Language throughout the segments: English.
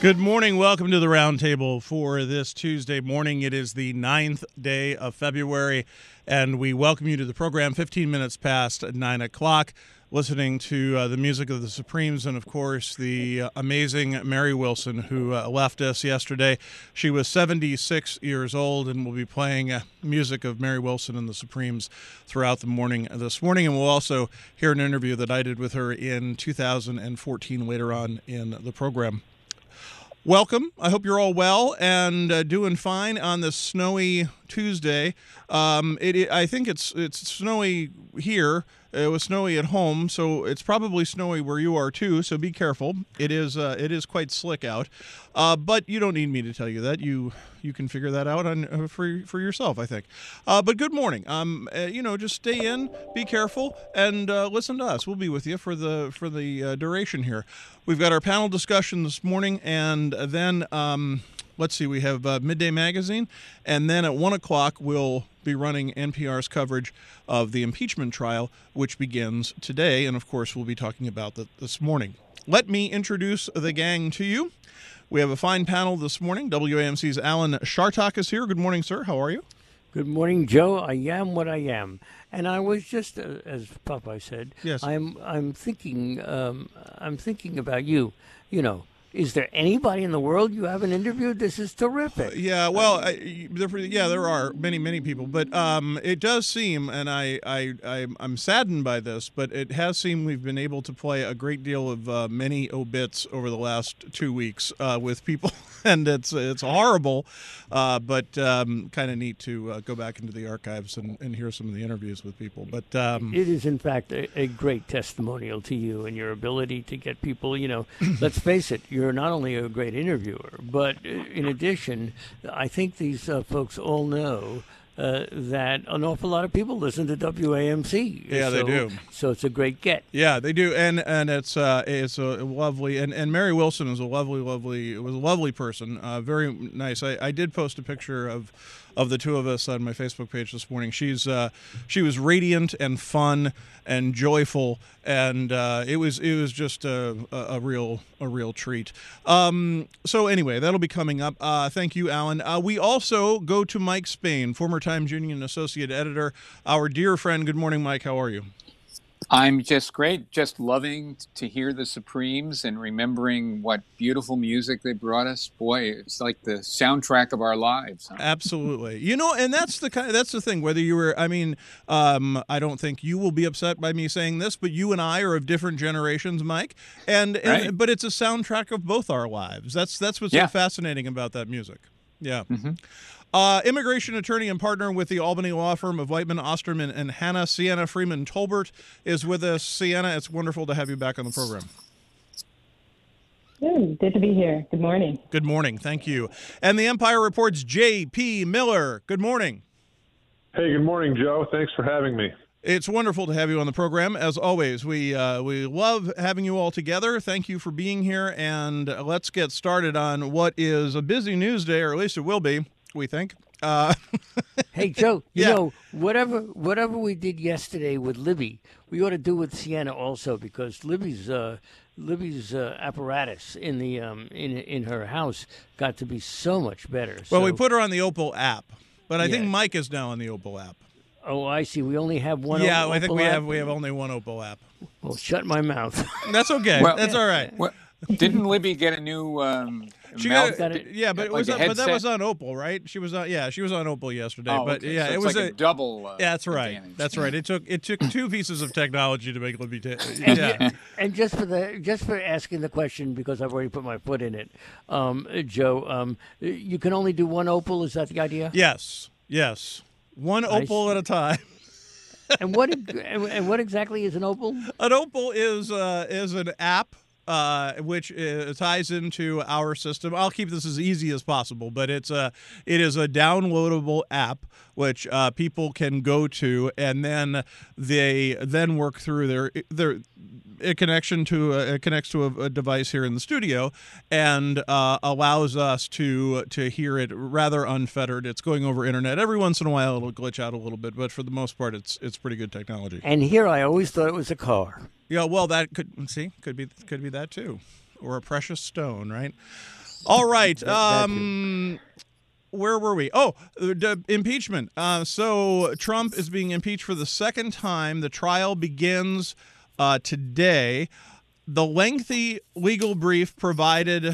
Good morning. Welcome to the Roundtable for this Tuesday morning. It is the 9th day of February, and we welcome you to the program 15 minutes past 9 o'clock, listening to the music of the Supremes and, of course, the amazing Mary Wilson, who left us yesterday. She was 76 years old, and we'll be playing music of Mary Wilson and the Supremes throughout the morning this morning, and we'll also hear an interview that I did with her in 2014 later on in the program. Welcome. I hope you're all well and doing fine on this snowy Tuesday. I think it's snowy here. It was snowy at home, so it's probably snowy where you are too. So be careful. It is quite slick out, but you don't need me to tell you that. You can figure that out on for yourself, I think. But good morning. Just stay in, be careful, and listen to us. We'll be with you for the duration here. We've got our panel discussion this morning, and then let's see, we have Midday Magazine, and then at 1 o'clock we'll be running NPR's coverage of the impeachment trial, which begins today, and of course we'll be talking about that this morning. Let me introduce the gang to you. We have a fine panel this morning. WAMC's Alan Chartock is here. Good morning, sir. How are you? Good morning, Joe. I am what I am, and I was just, as Popeye said, yes. I'm thinking about you. You know, is there anybody in the world you haven't interviewed? This is terrific. There are many people, but it does seem, and I'm saddened by this, but it has seemed we've been able to play a great deal of many obits over the last 2 weeks with people, and it's horrible, but kind of neat to go back into the archives and hear some of the interviews with people. But it is, in fact, a great testimonial to you and your ability to get people. You know, let's face it. You're not only a great interviewer, but in addition, I think these folks all know that an awful lot of people listen to WAMC. Yeah, they do. So it's a great get. Yeah, they do, and it's a lovely, and Mary Wilson is a lovely person, very nice. I did post a picture of the two of us on my Facebook page this morning. She was radiant and fun and joyful, and it was just a real treat. So anyway, that'll be coming up. Thank you, Alan. We also go to Mike Spain, former Times Union associate editor, our dear friend. Good morning, Mike. How are you? I'm just great, just loving to hear the Supremes and remembering what beautiful music they brought us. Boy, it's like the soundtrack of our lives. Huh? Absolutely. You know, and that's the thing, whether you were, I don't think you will be upset by me saying this, but you and I are of different generations, Mike, right. But it's a soundtrack of both our lives. That's what's so fascinating about that music. Yeah. Mm-hmm. Immigration attorney and partner with the Albany law firm of Whiteman, Osterman, and Hanna, Sienna Freeman Tolbert is with us. Sienna, it's wonderful to have you back on the program. Good to be here. Good morning. Good morning. Thank you. And the Empire Report's J.P. Miller. Good morning. Hey, good morning, Joe. Thanks for having me. It's wonderful to have you on the program. As always, we love having you all together. Thank you for being here, and let's get started on what is a busy news day, or at least it will be. We think. Hey, Joe, you know, whatever we did yesterday with Libby, we ought to do with Sienna also, because Libby's apparatus in the in her house got to be so much better. Well, we put her on the Opal app, but I think Mike is now on the Opal app. Oh, I see. We only have one. Yeah, Opal I think app? we have only one Opal app. Well, shut my mouth. That's okay. Well, that's all right. Well, didn't Libby get a new? But that was on Opal, right? She was on Opal yesterday. Oh, but okay. yeah, so it it's was like a double. Yeah, that's right. Advantage. That's right. It took two pieces of technology to make Libby. And just for asking the question, because I've already put my foot in it, Joe, you can only do one Opal. Is that the idea? Yes. One Opal at a time. And what exactly is an Opal? An Opal is an app which ties into our system. I'll keep this as easy as possible, but it is a downloadable app which people can go to, and then they work through their it connects to a device here in the studio, and allows us to hear it rather unfettered. It's going over internet. Every once in a while it'll glitch out a little bit, but for the most part it's pretty good technology. And here I always thought it was a car. Yeah, well, that could be that too, or a precious stone, right? All right. That too. Where were we? Oh, impeachment. So Trump is being impeached for the second time. The trial begins today. The lengthy legal brief provided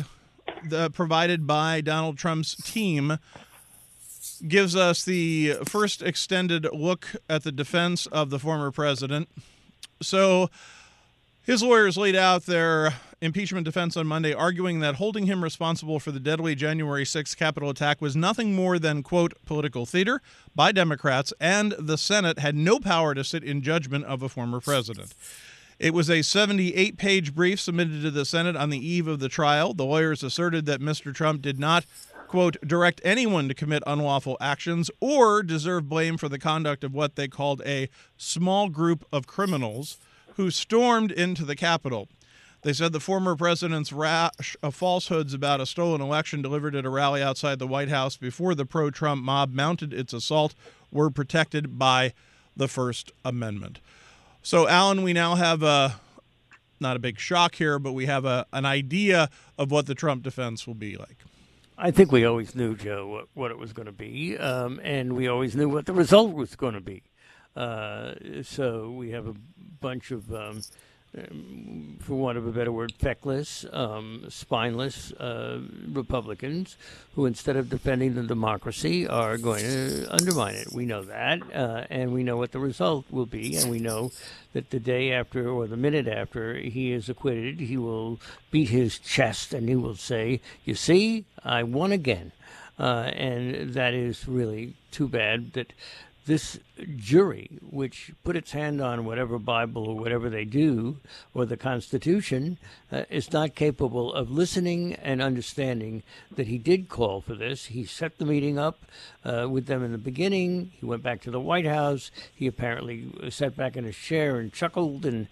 by Donald Trump's team gives us the first extended look at the defense of the former president. So his lawyers laid out their impeachment defense on Monday, arguing that holding him responsible for the deadly January 6th Capitol attack was nothing more than, quote, political theater by Democrats, and the Senate had no power to sit in judgment of a former president. It was a 78-page brief submitted to the Senate on the eve of the trial. The lawyers asserted that Mr. Trump did not, quote, direct anyone to commit unlawful actions or deserve blame for the conduct of what they called a small group of criminals who stormed into the Capitol. They said the former president's rash of falsehoods about a stolen election delivered at a rally outside the White House before the pro-Trump mob mounted its assault were protected by the First Amendment. So, Alan, we now have not a big shock here, but we have an idea of what the Trump defense will be like. I think we always knew, Joe, what it was going to be, and we always knew what the result was going to be. So we have a bunch of, for want of a better word, feckless, spineless Republicans who, instead of defending the democracy, are going to undermine it. We know that, and we know what the result will be, and we know that the day after or the minute after he is acquitted, he will beat his chest and he will say, "You see, I won again." And that is really too bad that this jury, which put its hand on whatever Bible or whatever they do, or the Constitution, is not capable of listening and understanding that he did call for this. He set the meeting up with them in the beginning. He went back to the White House. He apparently sat back in his chair and chuckled and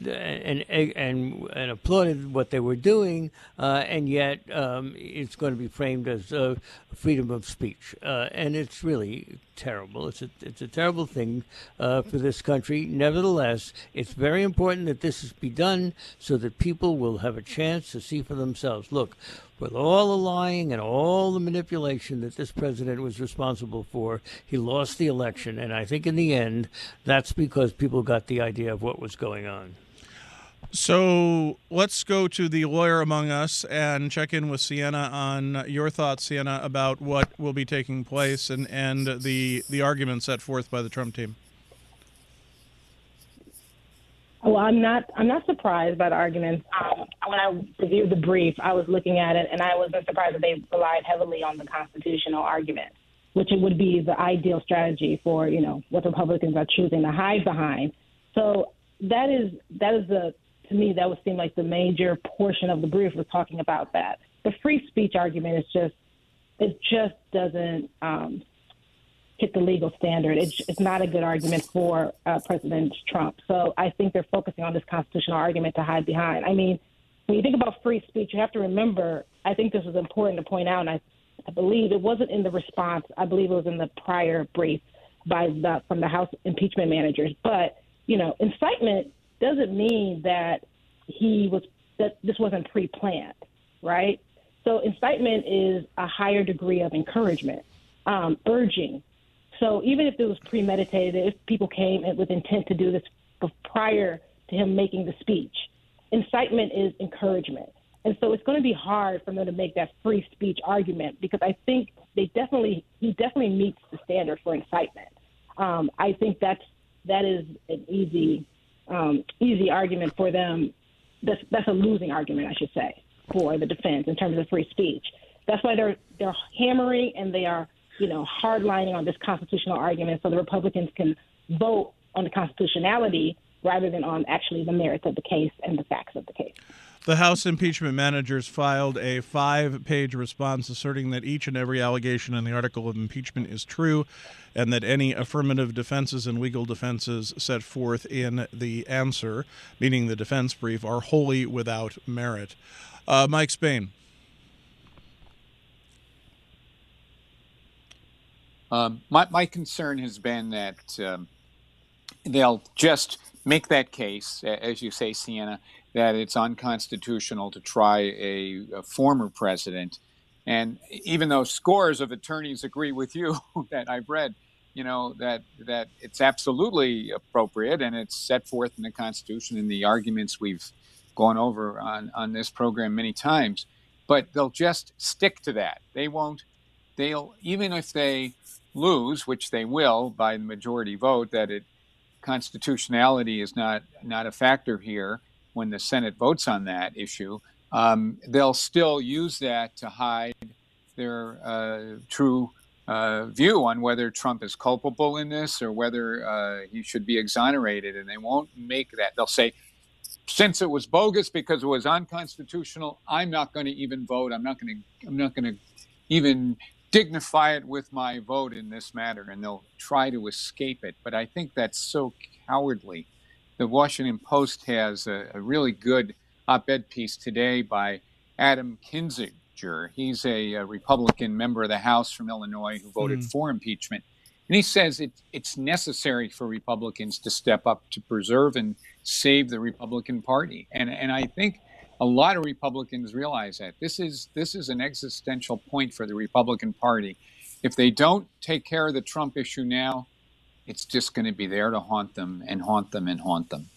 applauded what they were doing, and yet it's going to be framed as freedom of speech, and it's really terrible. It's a terrible thing for this country. Nevertheless, it's very important that this be done so that people will have a chance to see for themselves. Look, with all the lying and all the manipulation that this president was responsible for, he lost the election, and I think in the end, that's because people got the idea of what was going on. So let's go to the lawyer among us and check in with Sienna on your thoughts, Sienna, about what will be taking place and the arguments set forth by the Trump team. Well, I'm not surprised by the arguments. When I reviewed the brief, I was looking at it, and I wasn't surprised that they relied heavily on the constitutional argument, which it would be the ideal strategy for, what the Republicans are choosing to hide behind. So that is to me, that would seem like the major portion of the brief was talking about that. The free speech argument it just doesn't hit the legal standard. It's not a good argument for President Trump. So I think they're focusing on this constitutional argument to hide behind. I mean, when you think about free speech, you have to remember, I think this is important to point out, and I believe it wasn't in the response. I believe it was in the prior brief from the House impeachment managers. But, incitement doesn't mean that this wasn't pre-planned, right? So incitement is a higher degree of encouragement, urging. So even if it was premeditated, if people came with intent to do this prior to him making the speech, incitement is encouragement. And so it's going to be hard for them to make that free speech argument because I think he definitely meets the standard for incitement. I think that is an easy argument for them. That's a losing argument, I should say, for the defense in terms of free speech. That's why they're hammering and they are, hardlining on this constitutional argument so the Republicans can vote on the constitutionality rather than on actually the merits of the case and the facts of the case. The House impeachment managers filed a 5-page response asserting that each and every allegation in the article of impeachment is true and that any affirmative defenses and legal defenses set forth in the answer, meaning the defense brief, are wholly without merit. Mike Spain. My concern has been that they'll just make that case, as you say, Sienna, that it's unconstitutional to try a former president. And even though scores of attorneys agree with you that I've read, that it's absolutely appropriate and it's set forth in the Constitution and the arguments we've gone over on this program many times, but they'll just stick to that. Even if they lose, which they will by the majority vote, constitutionality is not a factor here when the Senate votes on that issue, they'll still use that to hide their true view on whether Trump is culpable in this or whether he should be exonerated. And they won't make that. They'll say, since it was bogus because it was unconstitutional, I'm not going to even vote. I'm not going to even dignify it with my vote in this matter. And they'll try to escape it. But I think that's so cowardly. The Washington Post has a really good op-ed piece today by Adam Kinzinger. He's a Republican member of the House from Illinois who voted for impeachment. And he says it's necessary for Republicans to step up to preserve and save the Republican Party. And I think a lot of Republicans realize that. This is an existential point for the Republican Party. If they don't take care of the Trump issue now, it's just going to be there to haunt them and haunt them and haunt them.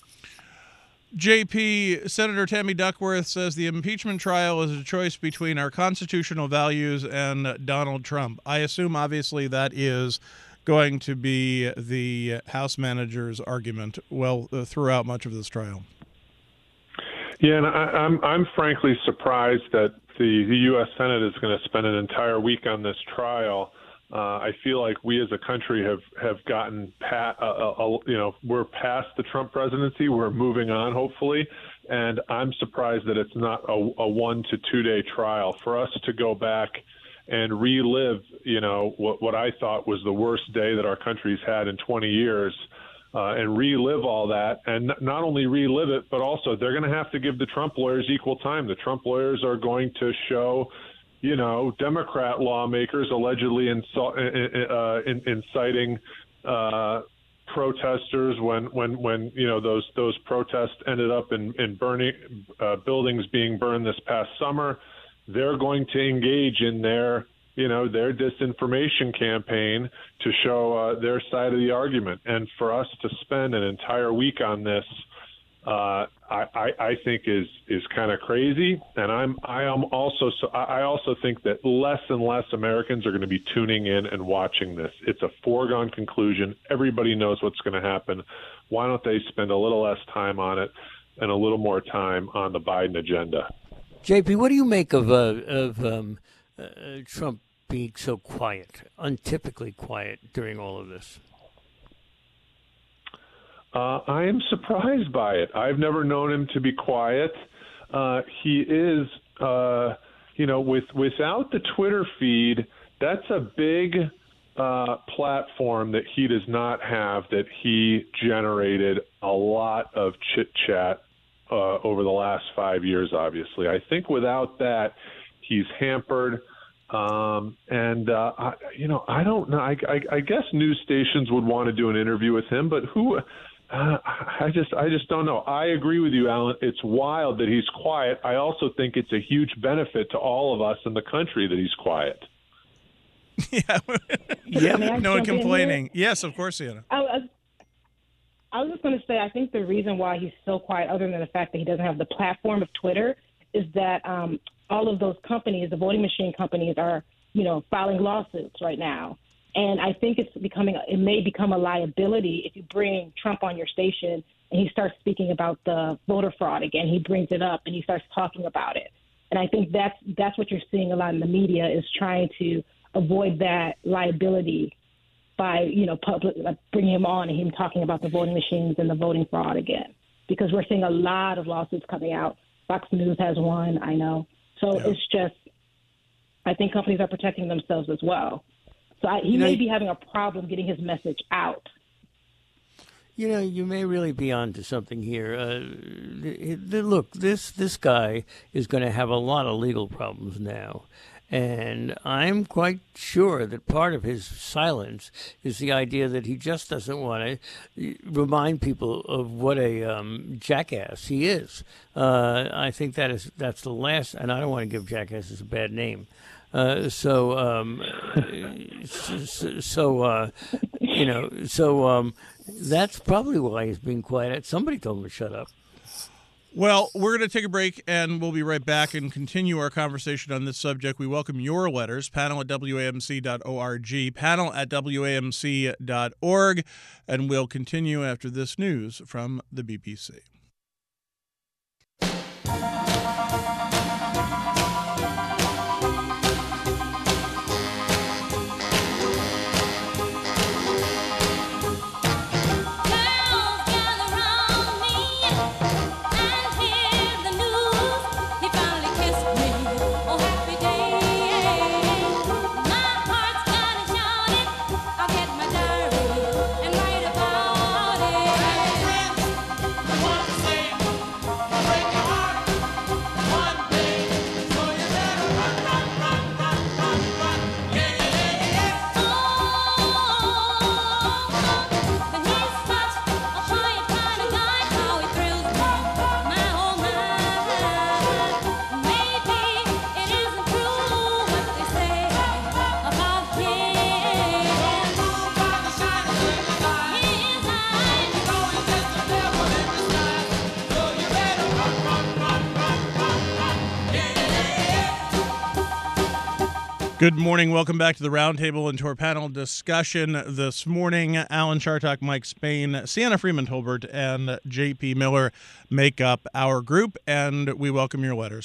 JP, Senator Tammy Duckworth says the impeachment trial is a choice between our constitutional values and Donald Trump. I assume, obviously, that is going to be the House manager's argument throughout much of this trial. Yeah, and I'm frankly surprised that the U.S. Senate is going to spend an entire week on this trial. I feel like we as a country have gotten we're past the Trump presidency. We're moving on, hopefully. And I'm surprised that it's not a 1 to 2 day trial for us to go back and relive, what I thought was the worst day that our country's had in 20 years and relive all that. And not only relive it, but also they're going to have to give the Trump lawyers equal time. The Trump lawyers are going to show Democrat lawmakers allegedly inciting protesters when those protests ended up in burning buildings being burned this past summer. They're going to engage in their disinformation campaign to show their side of the argument. And for us to spend an entire week on this, I think is kind of crazy, and I also think that less and less Americans are going to be tuning in and watching this. It's a foregone conclusion. Everybody knows what's going to happen. Why don't they spend a little less time on it and a little more time on the Biden agenda? JP, what do you make of Trump being so quiet, untypically quiet during all of this? I am surprised by it. I've never known him to be quiet. He is, without the Twitter feed, that's a big platform that he does not have, that he generated a lot of chit-chat over the last 5 years, obviously. I think without that, he's hampered. I don't know. I guess news stations would want to do an interview with him, but who... I just don't know. I agree with you, Alan. It's wild that he's quiet. I also think it's a huge benefit to all of us in the country that he's quiet. Yeah. No one complaining. Yes, of course, Sienna. I was just going to say, I think the reason why he's so quiet, other than the fact that he doesn't have the platform of Twitter, is that all of those companies, the voting machine companies, are filing lawsuits right now. And I think it may become a liability if you bring Trump on your station and he starts speaking about the voter fraud again. He brings it up and he starts talking about it. And I think that's what you're seeing a lot in the media, is trying to avoid that liability by, bringing him on and him talking about the voting machines and the voting fraud again. Because we're seeing a lot of lawsuits coming out. Fox News has one, I know. So It's just, I think companies are protecting themselves as well. So he may be having a problem getting his message out. You may really be onto something here. Look, this guy is going to have a lot of legal problems now. And I'm quite sure that part of his silence is the idea that he just doesn't want to remind people of what a jackass he is. I think that's the last, and I don't want to give jackasses a bad name. That's probably why he's being quiet. Somebody told him to shut up. Well, we're going to take a break, and we'll be right back and continue our conversation on this subject. We welcome your letters, panel@wamc.org, panel@wamc.org, and we'll continue after this news from the BBC. Good morning. Welcome back to the Roundtable and to our panel discussion this morning. Alan Chartock, Mike Spain, Sienna Freeman-Tolbert, and J.P. Miller make up our group, and we welcome your letters.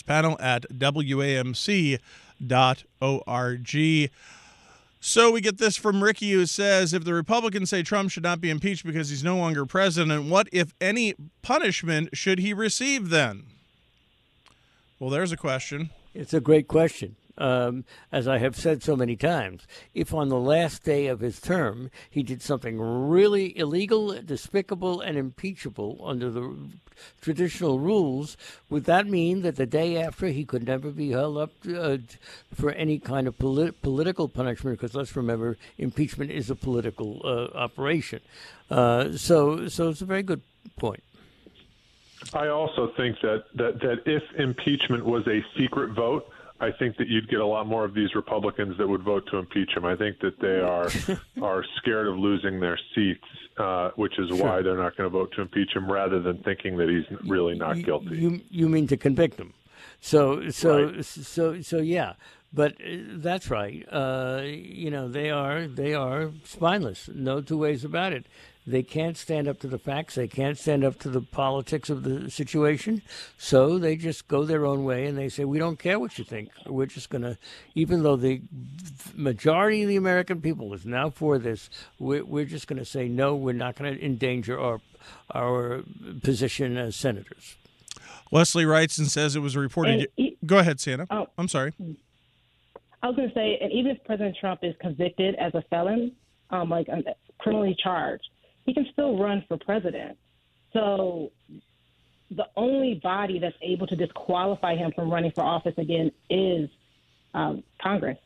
panel@wamc.org. So we get this from Ricky, who says, if the Republicans say Trump should not be impeached because he's no longer president, what, if any, punishment should he receive then? Well, there's a question. It's a great question. As I have said so many times, if on the last day of his term he did something really illegal, despicable, and impeachable under the traditional rules, would that mean that the day after he could never be held up for any kind of political punishment? Because let's remember, impeachment is a political operation. So it's a very good point. I also think that if impeachment was a secret vote, I think that you'd get a lot more of these Republicans that would vote to impeach him. I think that they are scared of losing their seats, which is why they're not going to vote to impeach him, rather than thinking that he's really not guilty. You mean to convict him? So Right. Yeah. But that's right. They are spineless. No two ways about it. They can't stand up to the facts. They can't stand up to the politics of the situation. So they just go their own way, and they say, we don't care what you think. We're just going to, even though the majority of the American people is now for this, we're just going to say, no, we're not going to endanger our position as senators. Leslie writes and says it was reported. Go ahead, Sienna. Oh, I'm sorry. I was going to say, and even if President Trump is convicted as a felon, criminally charged, he can still run for president. So the only body that's able to disqualify him from running for office again is Congress.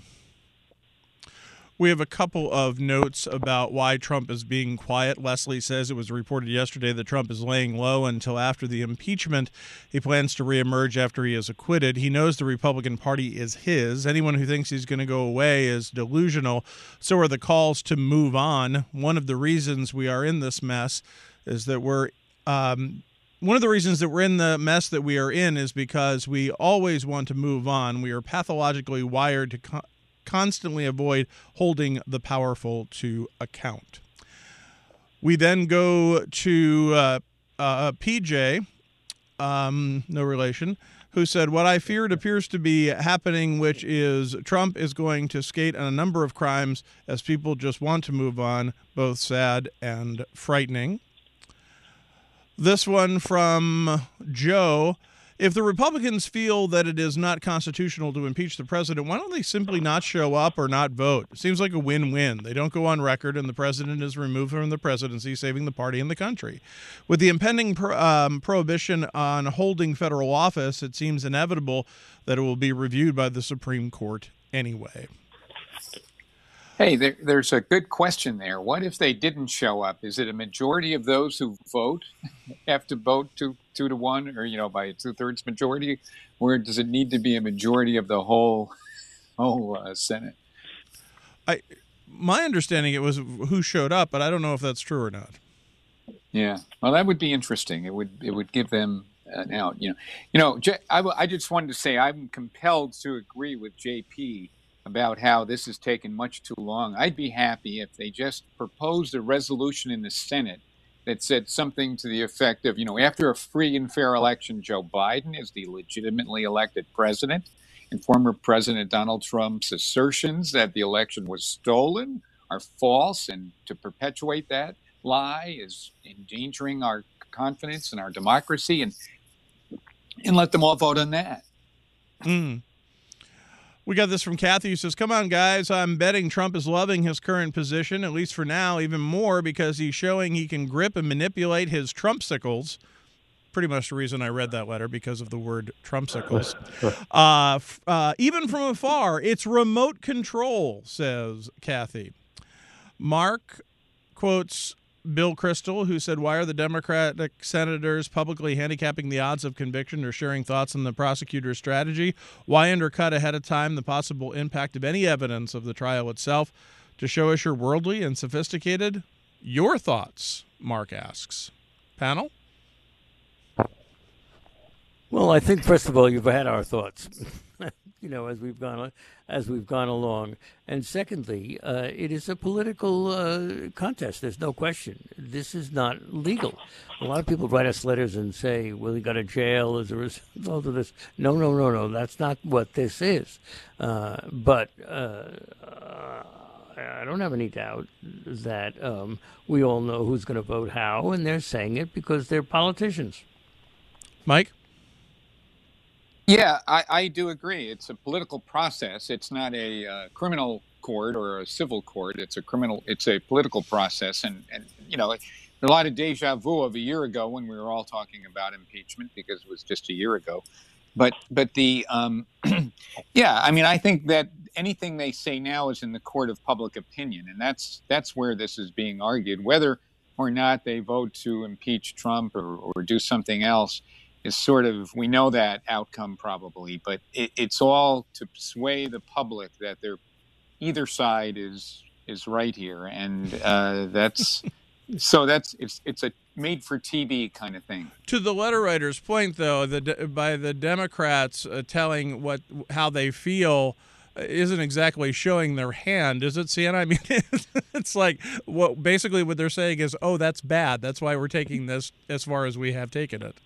We have a couple of notes about why Trump is being quiet. Leslie says it was reported yesterday that Trump is laying low until after the impeachment. He plans to reemerge after he is acquitted. He knows the Republican Party is his. Anyone who thinks he's going to go away is delusional. So are the calls to move on. One of the reasons we are in this mess is that one of the reasons that we're in the mess that we are in is because we always want to move on. We are pathologically wired to constantly avoid holding the powerful to account. We then go to PJ, no relation, who said, what I feared appears to be happening, which is Trump is going to skate on a number of crimes as people just want to move on, both sad and frightening. This one from Joe. If the Republicans feel that it is not constitutional to impeach the president, why don't they simply not show up or not vote? It seems like a win-win. They don't go on record, and the president is removed from the presidency, saving the party and the country. With the impending prohibition on holding federal office, it seems inevitable that it will be reviewed by the Supreme Court anyway. Hey, there's a good question there. What if they didn't show up? Is it a majority of those who vote have to vote 2-1, or by a 2/3 majority, or does it need to be a majority of the whole Senate? My understanding it was who showed up, but I don't know if that's true or not. Yeah, well, that would be interesting. It would give them an out. I just wanted to say I'm compelled to agree with JP about how this has taken much too long. I'd be happy if they just proposed a resolution in the Senate that said something to the effect of, after a free and fair election, Joe Biden is the legitimately elected president, and former President Donald Trump's assertions that the election was stolen are false, and to perpetuate that lie is endangering our confidence in our democracy, and let them all vote on that. We got this from Kathy, who says, come on, guys, I'm betting Trump is loving his current position, at least for now, even more because he's showing he can grip and manipulate his Trumpsicles. Pretty much the reason I read that letter, because of the word Trumpsicles. Even from afar, it's remote control, says Kathy. Mark quotes Bill Kristol, who said, why are the Democratic senators publicly handicapping the odds of conviction or sharing thoughts on the prosecutor's strategy? Why undercut ahead of time the possible impact of any evidence of the trial itself to show us you're worldly and sophisticated? Your thoughts, Mark asks. Panel? Well, I think, first of all, you've had our thoughts. as we've gone along, and secondly, it is a political contest. There's no question. This is not legal. A lot of people write us letters and say, "Well, he got to jail as a result of this." No. That's not what this is. But I don't have any doubt that we all know who's going to vote how, and they're saying it because they're politicians. Mike? Yeah, I do agree. It's a political process. It's not a criminal court or a civil court. It's a political process. And a lot of deja vu of a year ago when we were all talking about impeachment, because it was just a year ago. But the I think that anything they say now is in the court of public opinion, and that's where this is being argued. Whether or not they vote to impeach Trump or do something else is sort of, we know that outcome probably, but it's all to sway the public that either side is right here, and it's a made for TV kind of thing. To the letter writer's point, though, by the Democrats telling how they feel isn't exactly showing their hand, is it, Sienna? I mean, it's like basically what they're saying is, oh, that's bad. That's why we're taking this as far as we have taken it.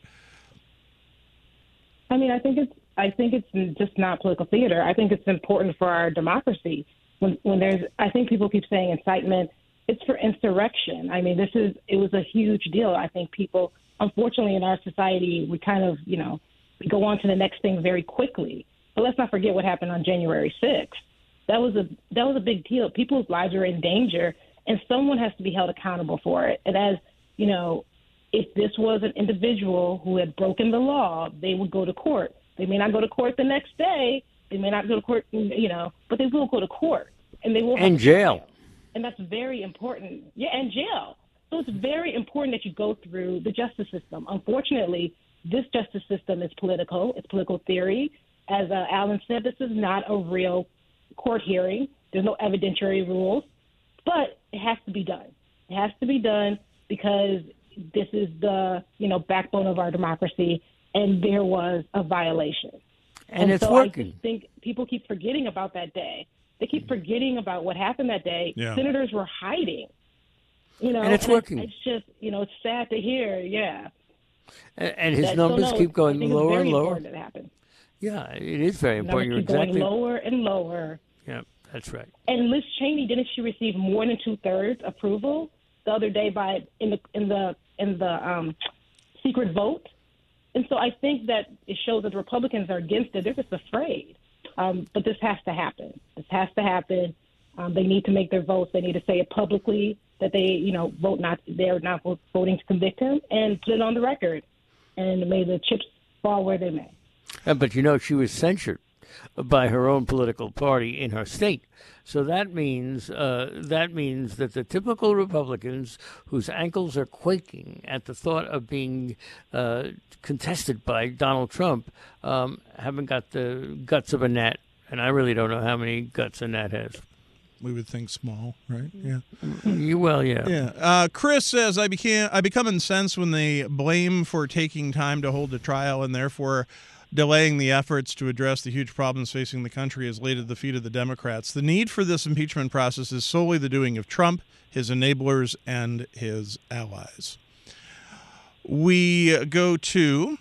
I mean, I think it's just not political theater. I think it's important for our democracy. When I think people keep saying incitement, it's for insurrection. I mean, it was a huge deal. I think people, unfortunately, in our society, we kind of, we go on to the next thing very quickly. But let's not forget what happened on January 6th. That was a big deal. People's lives are in danger, and someone has to be held accountable for it. And as if this was an individual who had broken the law, they would go to court. They may not go to court the next day. They may not go to court, but they will go to court. And they will and jail. And that's very important. Yeah, and jail. So it's very important that you go through the justice system. Unfortunately, this justice system is political. It's political theory. As Alan said, this is not a real court hearing. There's no evidentiary rules. But it has to be done. It has to be done because this is the backbone of our democracy, and there was a violation. And it's working. I just think people keep forgetting about that day. They keep forgetting about what happened that day. Yeah. Senators were hiding. And it's working. It's just, it's sad to hear, yeah. And his numbers keep going lower and lower. That happened. Yeah, it is very important. You're exactly going lower and lower. Yeah, that's right. And Liz Cheney, didn't she receive more than 2/3 approval the other day in the secret vote? And so I think that it shows that the Republicans are against it. They're just afraid. But this has to happen. This has to happen. They need to make their votes. They need to say it publicly that they're not voting to convict him, and put it on the record. And may the chips fall where they may. But, she was censured by her own political party in her state. So that means that the typical Republicans whose ankles are quaking at the thought of being contested by Donald Trump haven't got the guts of a gnat. And I really don't know how many guts a gnat has. We would think small, right? Yeah. Yeah. Yeah. Chris says, I become incensed when they blame for taking time to hold a trial and therefore delaying the efforts to address the huge problems facing the country has laid at the feet of the Democrats. The need for this impeachment process is solely the doing of Trump, his enablers, and his allies. We go to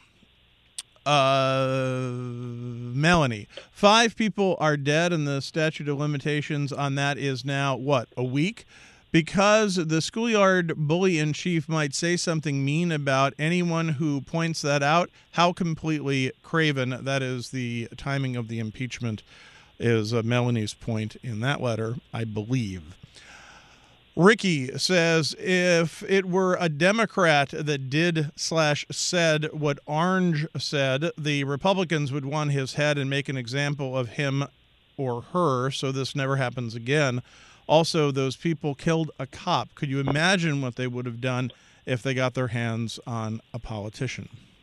Melanie. 5 people are dead, and the statute of limitations on that is now, a week? Because the schoolyard bully-in-chief might say something mean about anyone who points that out. How completely craven. That is the timing of the impeachment, is Melanie's point in that letter, I believe. Ricky says, if it were a Democrat that did/said what Orange said, the Republicans would want his head and make an example of him or her, so this never happens again. Also, those people killed a cop. Could you imagine what they would have done if they got their hands on a politician?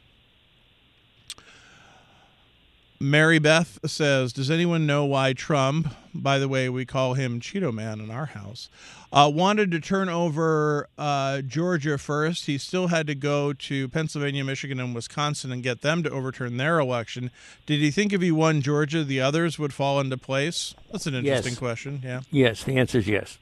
Mary Beth says, does anyone know why Trump, by the way, we call him Cheeto Man in our house, wanted to turn over Georgia first? He still had to go to Pennsylvania, Michigan, and Wisconsin and get them to overturn their election. Did he think if he won Georgia, the others would fall into place? That's an interesting question. Yeah. Yes, the answer is yes.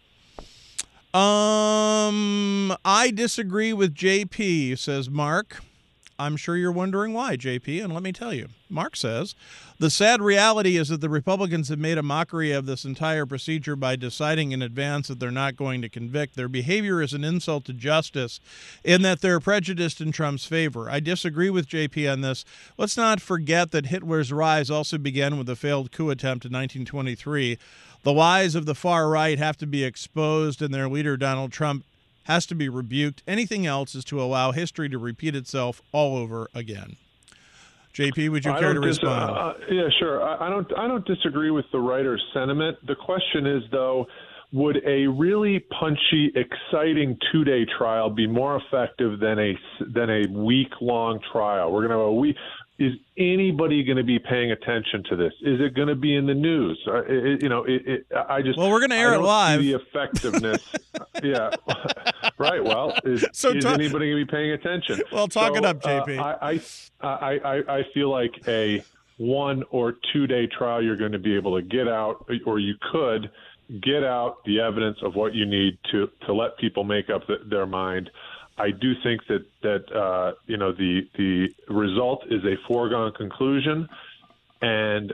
I disagree with JP, says Mark. I'm sure you're wondering why, JP, and let me tell you. Mark says, the sad reality is that the Republicans have made a mockery of this entire procedure by deciding in advance that they're not going to convict. Their behavior is an insult to justice in that they're prejudiced in Trump's favor. I disagree with JP on this. Let's not forget that Hitler's rise also began with a failed coup attempt in 1923. The lies of the far right have to be exposed, and their leader, Donald Trump, has to be rebuked. Anything else is to allow history to repeat itself all over again. JP, would you care to respond? Yeah, sure. I don't disagree with the writer's sentiment. The question is, though, would a really punchy, exciting 2-day trial be more effective than a week-long trial? We're going to have a week. Is anybody going to be paying attention to this? Is it going to be in the news? Well, we're going to air it live. The effectiveness, yeah, right. Well, is anybody going to be paying attention? Well, talk it up, JP. I feel like a 1 or 2 day trial, you're going to be able to get out, or you could get out the evidence of what you need to let people make up their mind. I do think that the result is a foregone conclusion, and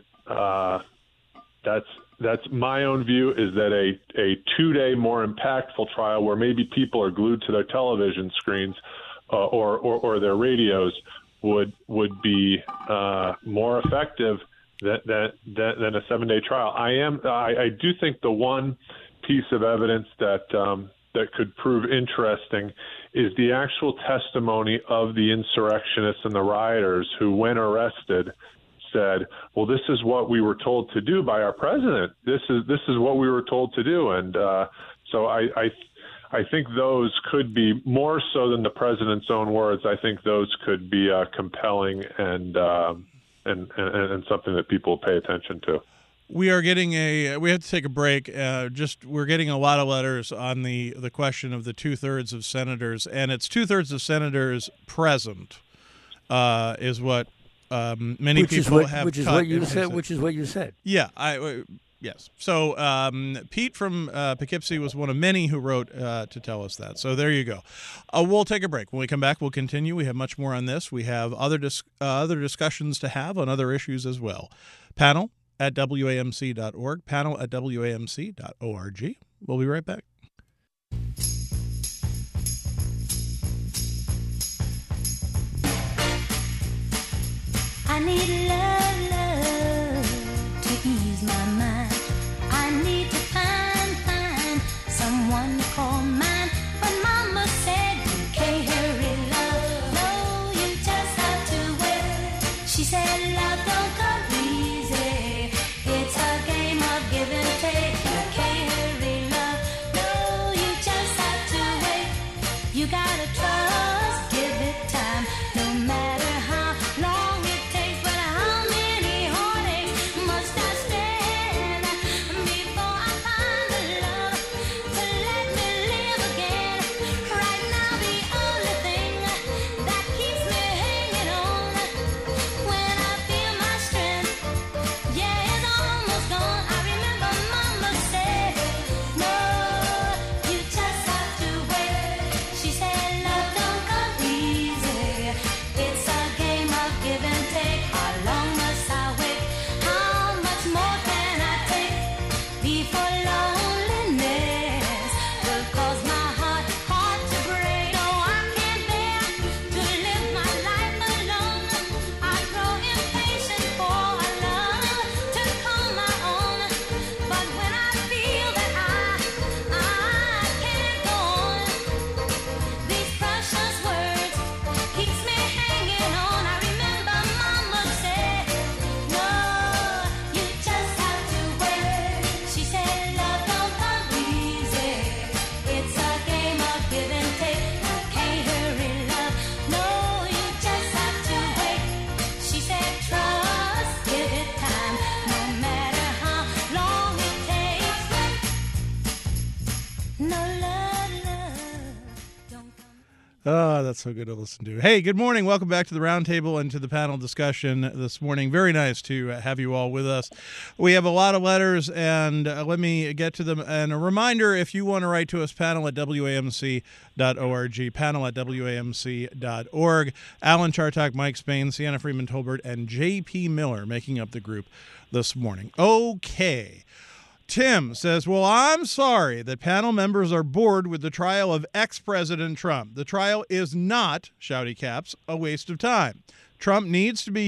that's my own view, is that a 2-day more impactful trial where maybe people are glued to their television screens or their radios would be more effective than a 7-day trial. I do think the one piece of evidence that could prove interesting is the actual testimony of the insurrectionists and the rioters who, when arrested, said, well, this is what we were told to do by our president. This is what we were told to do. And so I think those could be, more so than the president's own words, I think those could be compelling and something that people pay attention to. We have to take a break. We're getting a lot of letters on the question of the 2/3 of senators, and it's 2/3 of senators present is what many people have. Which is what you said. Which is what you said. Yeah. Yes. So Pete from Poughkeepsie was one of many who wrote to tell us that. So there you go. We'll take a break. When we come back, we'll continue. We have much more on this. We have other discussions to have on other issues as well. Panel at WAMC.org, panel at WAMC.org. We'll be right back. I need love, love to ease my mind. I need to find someone to call mine. But Mama said you can't hurry love. No, you just have to wait. She said love don't come easy. It's a game of give and take. You can't hurry love. No, you just have to wait. You gotta trust, give it time. No matter how long it takes, but how many heartaches must I stand before I find the love to let me live again? Right now the only thing that keeps me hanging on when I feel my strength, yeah, it's almost gone. I remember Mama said, no, you just have to wait. She said love don't come easy. It's a game of give and take. How long must I wait? How much more can I take before loneliness will cause my heart to break? No, I can't bear to live my life alone. I grow impatient for a love to call my own. But when I feel that I can't go on, these precious words keeps me hanging on. I remember Mama said, no, you just have to wait. She said love don't come easy. It's a game of give and take. You can't hurry love. No, you just have to wait. She said trust, give it time. No matter how long it takes. No love don't come. Oh, that's so good to listen to. Hey, good morning. Welcome back to the roundtable and to the panel discussion this morning. Very nice to have you all with us. We have a lot of letters, and let me get to them. And a reminder, if you want to write to us, panel at WAMC.org, panel at WAMC.org. Alan Chartock, Mike Spain, Sienna Freeman Tolbert, and J.P. Miller making up the group this morning. Okay. Tim says, well, I'm sorry that panel members are bored with the trial of ex-President Trump. The trial is not, shouty caps, a waste of time. Trump needs to be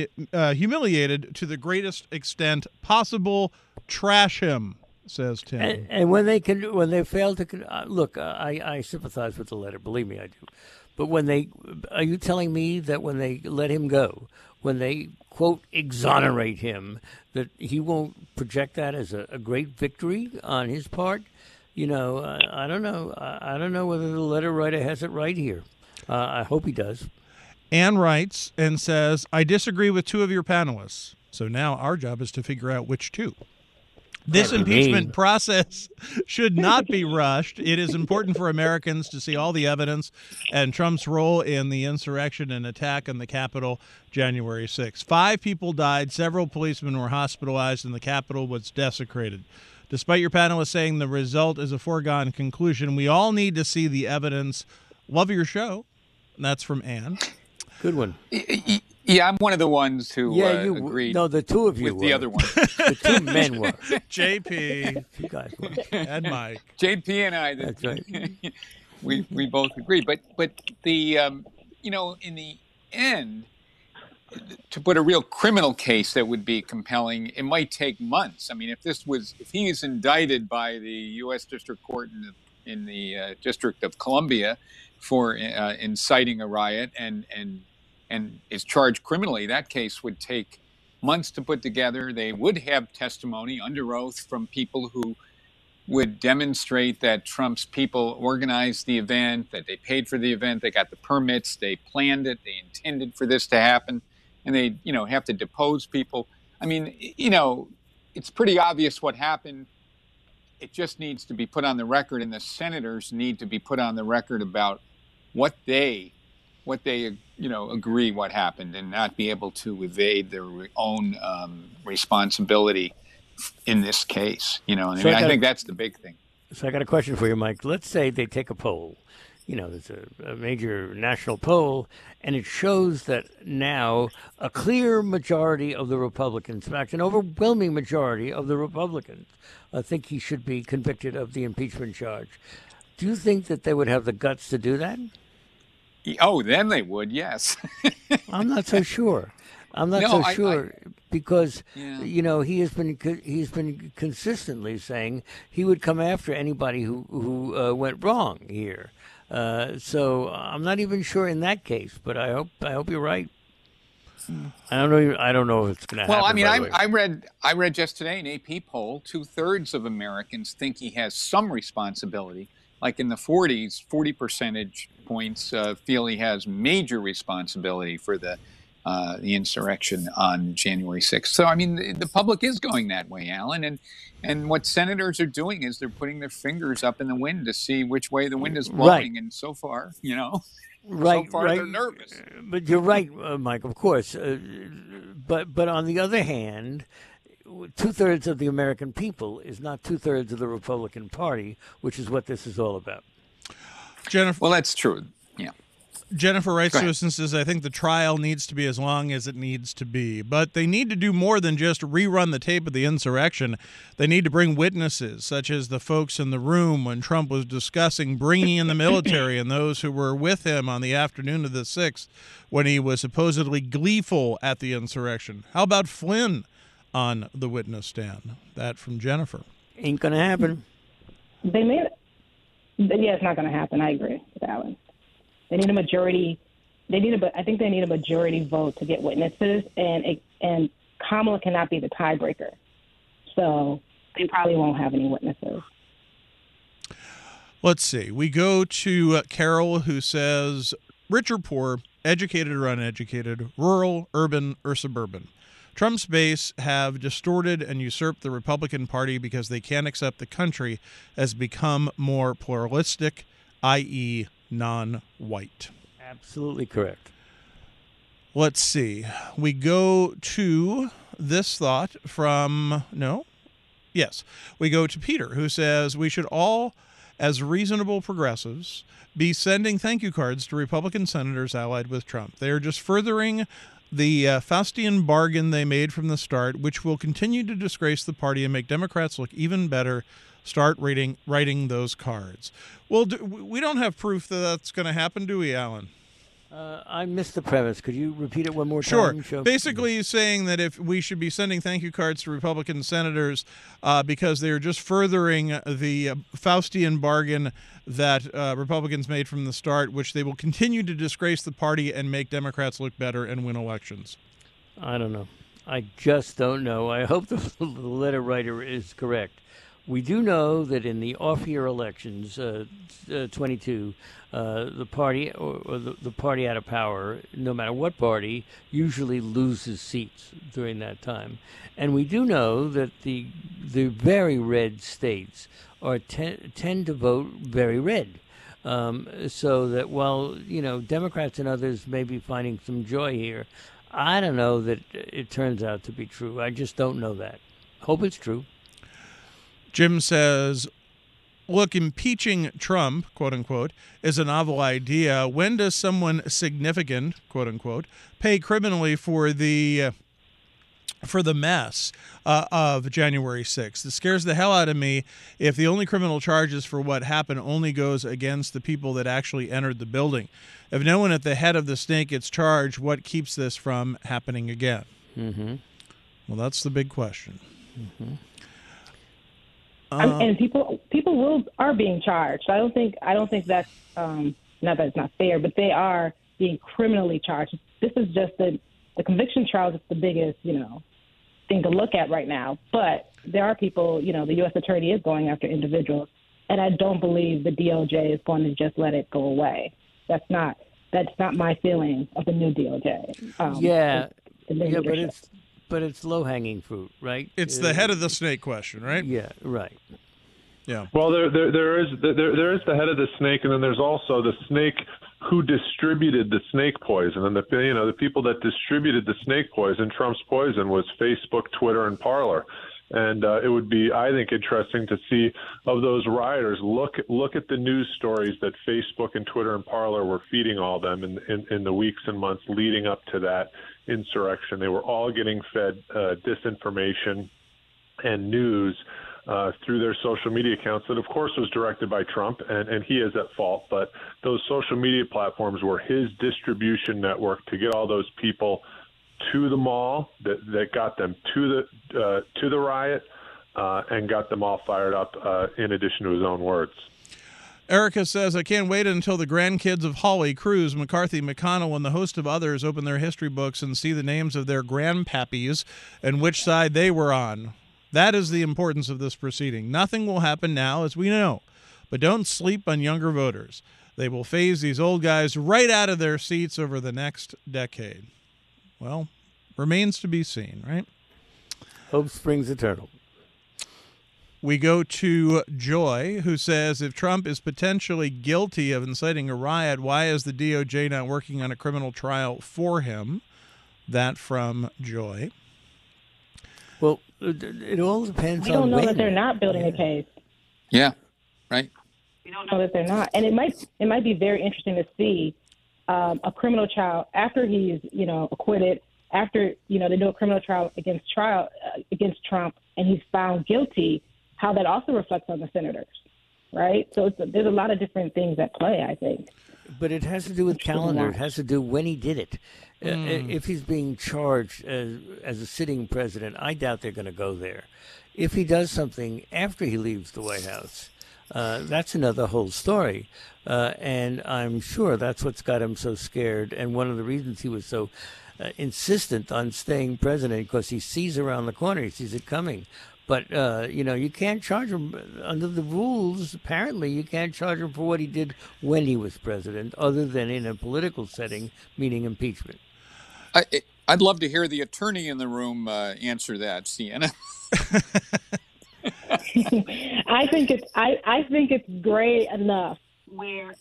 humiliated to the greatest extent possible. Trash him, says Tim. And when they fail to look, I sympathize with the letter. Believe me, I do. But are you telling me that when they let him go, when they quote exonerate him, that he won't project that as a great victory on his part? You know, I don't know. I don't know whether the letter writer has it right here. I hope he does. Ann writes and says, I disagree with two of your panelists. So now our job is to figure out which two. This impeachment process should not be rushed. It is important for Americans to see all the evidence and Trump's role in the insurrection and attack on the Capitol January 6th. 5 people died. Several policemen were hospitalized, and the Capitol was desecrated. Despite your panelists saying the result is a foregone conclusion, we all need to see the evidence. Love your show. And that's from Ann. Good one. Yeah, I'm one of the ones who agreed. No, the two of you with were. The other one. The two men were. JP. You guys were. And Mike. JP and I. That's right. we both agree. But the in the end, to put a real criminal case that would be compelling, it might take months. I mean, if he is indicted by the U.S. District Court in the District of Columbia for inciting a riot and is charged criminally, that case would take months to put together. They would have testimony under oath from people who would demonstrate that Trump's people organized the event, that they paid for the event, they got the permits, they planned it, they intended for this to happen, and they, have to depose people. I mean, it's pretty obvious what happened. It just needs to be put on the record, and the senators need to be put on the record about what they agree what happened, and not be able to evade their own responsibility in this case. I think that's the big thing. So I got a question for you, Mike. Let's say they take a poll. There's a major national poll, and it shows that now a clear majority of the Republicans, in fact, an overwhelming majority of the Republicans, think he should be convicted of the impeachment charge. Do you think that they would have the guts to do that? Oh, then they would, yes. I'm not so sure. I'm not No, so I- sure because Yeah. he's been consistently saying he would come after anybody who went wrong here. So I'm not even sure in that case, but I hope you're right. I don't know if it's going to happen. Well, I mean, by the way. I read just today an AP poll. 2/3 of Americans think he has some responsibility. Like in the 40s, 40 percentage points feel he has major responsibility for the insurrection on January 6th. So, I mean, the public is going that way, Alan. And what senators are doing is they're putting their fingers up in the wind to see which way the wind is blowing. And so far, Right, so far right. they're nervous. But you're right, Mike. Of course, but on the other hand, 2/3 of the American people is not 2/3 of the Republican Party, which is what this is all about. Jennifer. Well, that's true. Yeah. Jennifer writes Go to ahead. us and says, I think the trial needs to be as long as it needs to be. But they need to do more than just rerun the tape of the insurrection. They need to bring witnesses, such as the folks in the room when Trump was discussing bringing in the military and those who were with him on the afternoon of the 6th when he was supposedly gleeful at the insurrection. How about Flynn on the witness stand? That from Jennifer. Ain't gonna happen. They made it. Yeah, it's not going to happen. I agree with Alan. They need a majority. I think they need a majority vote to get witnesses, and Kamala cannot be the tiebreaker. So they probably won't have any witnesses. Let's see. We go to Carol, who says, rich or poor, educated or uneducated, rural, urban, or suburban. Trump's base have distorted and usurped the Republican Party because they can't accept the country has become more pluralistic, i.e., non-white. Absolutely correct. Let's see. We go to this thought from, we go to Peter, who says we should all, as reasonable progressives, be sending thank you cards to Republican senators allied with Trump. They are just furthering the Faustian bargain they made from the start, which will continue to disgrace the party and make Democrats look even better. Start writing those cards. Well, we don't have proof that that's going to happen, do we, Alan? I missed the premise. Could you repeat it one more Sure. time? Basically, he's saying that if we should be sending thank you cards to Republican senators because they are just furthering the Faustian bargain that Republicans made from the start, which they will continue to disgrace the party and make Democrats look better and win elections. I don't know. I just don't know. I hope the letter writer is correct. We do know that in the off-year elections, 22, the party or the party out of power, no matter what party, usually loses seats during that time. And we do know that the very red states are tend to vote very red. So that while, Democrats and others may be finding some joy here, I don't know that it turns out to be true. I just don't know that. Hope it's true. Jim says, look, impeaching Trump, quote unquote, is a novel idea. When does someone significant, quote unquote, pay criminally for the mess of January 6th? It scares the hell out of me if the only criminal charges for what happened only goes against the people that actually entered the building. If no one at the head of the snake gets charged, what keeps this from happening again? Mm-hmm. Well, that's the big question. Mm-hmm. And people are being charged. I don't think that's not that it's not fair, but they are being criminally charged. This is just the conviction trial is the biggest thing to look at right now. But there are people, the U.S. attorney is going after individuals, and I don't believe the DOJ is going to just let it go away. That's not my feeling of the new DOJ. But it's low-hanging fruit, right? It's the head of the snake question, right? Yeah, right. Yeah. Well, there is the head of the snake, and then there's also the snake who distributed the snake poison, and the people that distributed the snake poison, Trump's poison, was Facebook, Twitter, and Parler. And it would be, I think, interesting to see of those rioters look at the news stories that Facebook and Twitter and Parler were feeding all them in the weeks and months leading up to that insurrection. They were all getting fed disinformation and news through their social media accounts that, of course, was directed by Trump, and he is at fault. But those social media platforms were his distribution network to get all those people to the mall that got them to the riot and got them all fired up, in addition to his own words. Erica says, I can't wait until the grandkids of Hawley, Cruz, McCarthy, McConnell, and the host of others open their history books and see the names of their grandpappies and which side they were on. That is the importance of this proceeding. Nothing will happen now, as we know. But don't sleep on younger voters. They will phase these old guys right out of their seats over the next decade. Well, remains to be seen, right? Hope springs eternal. We go to Joy, who says, if Trump is potentially guilty of inciting a riot, why is the DOJ not working on a criminal trial for him? That from Joy. Well, it all depends We on don't know when. that they're not building a case. Yeah, right. We don't know that they're not, and it might be very interesting to see a criminal trial after he's acquitted. After they do a criminal trial against Trump, and he's found guilty, how that also reflects on the senators, right? So there's a lot of different things at play, I think. But it has to do with calendar. It has to do when he did it. If he's being charged as a sitting president, I doubt they're going to go there. If he does something after he leaves the White House, that's another whole story. And I'm sure that's what's got him so scared. And one of the reasons he was so insistent on staying president, because he sees around the corner, he sees it coming. But, you can't charge him under the rules. Apparently, you can't charge him for what he did when he was president, other than in a political setting, meaning impeachment. I'd love to hear the attorney in the room answer that, Sienna. I think it's gray enough where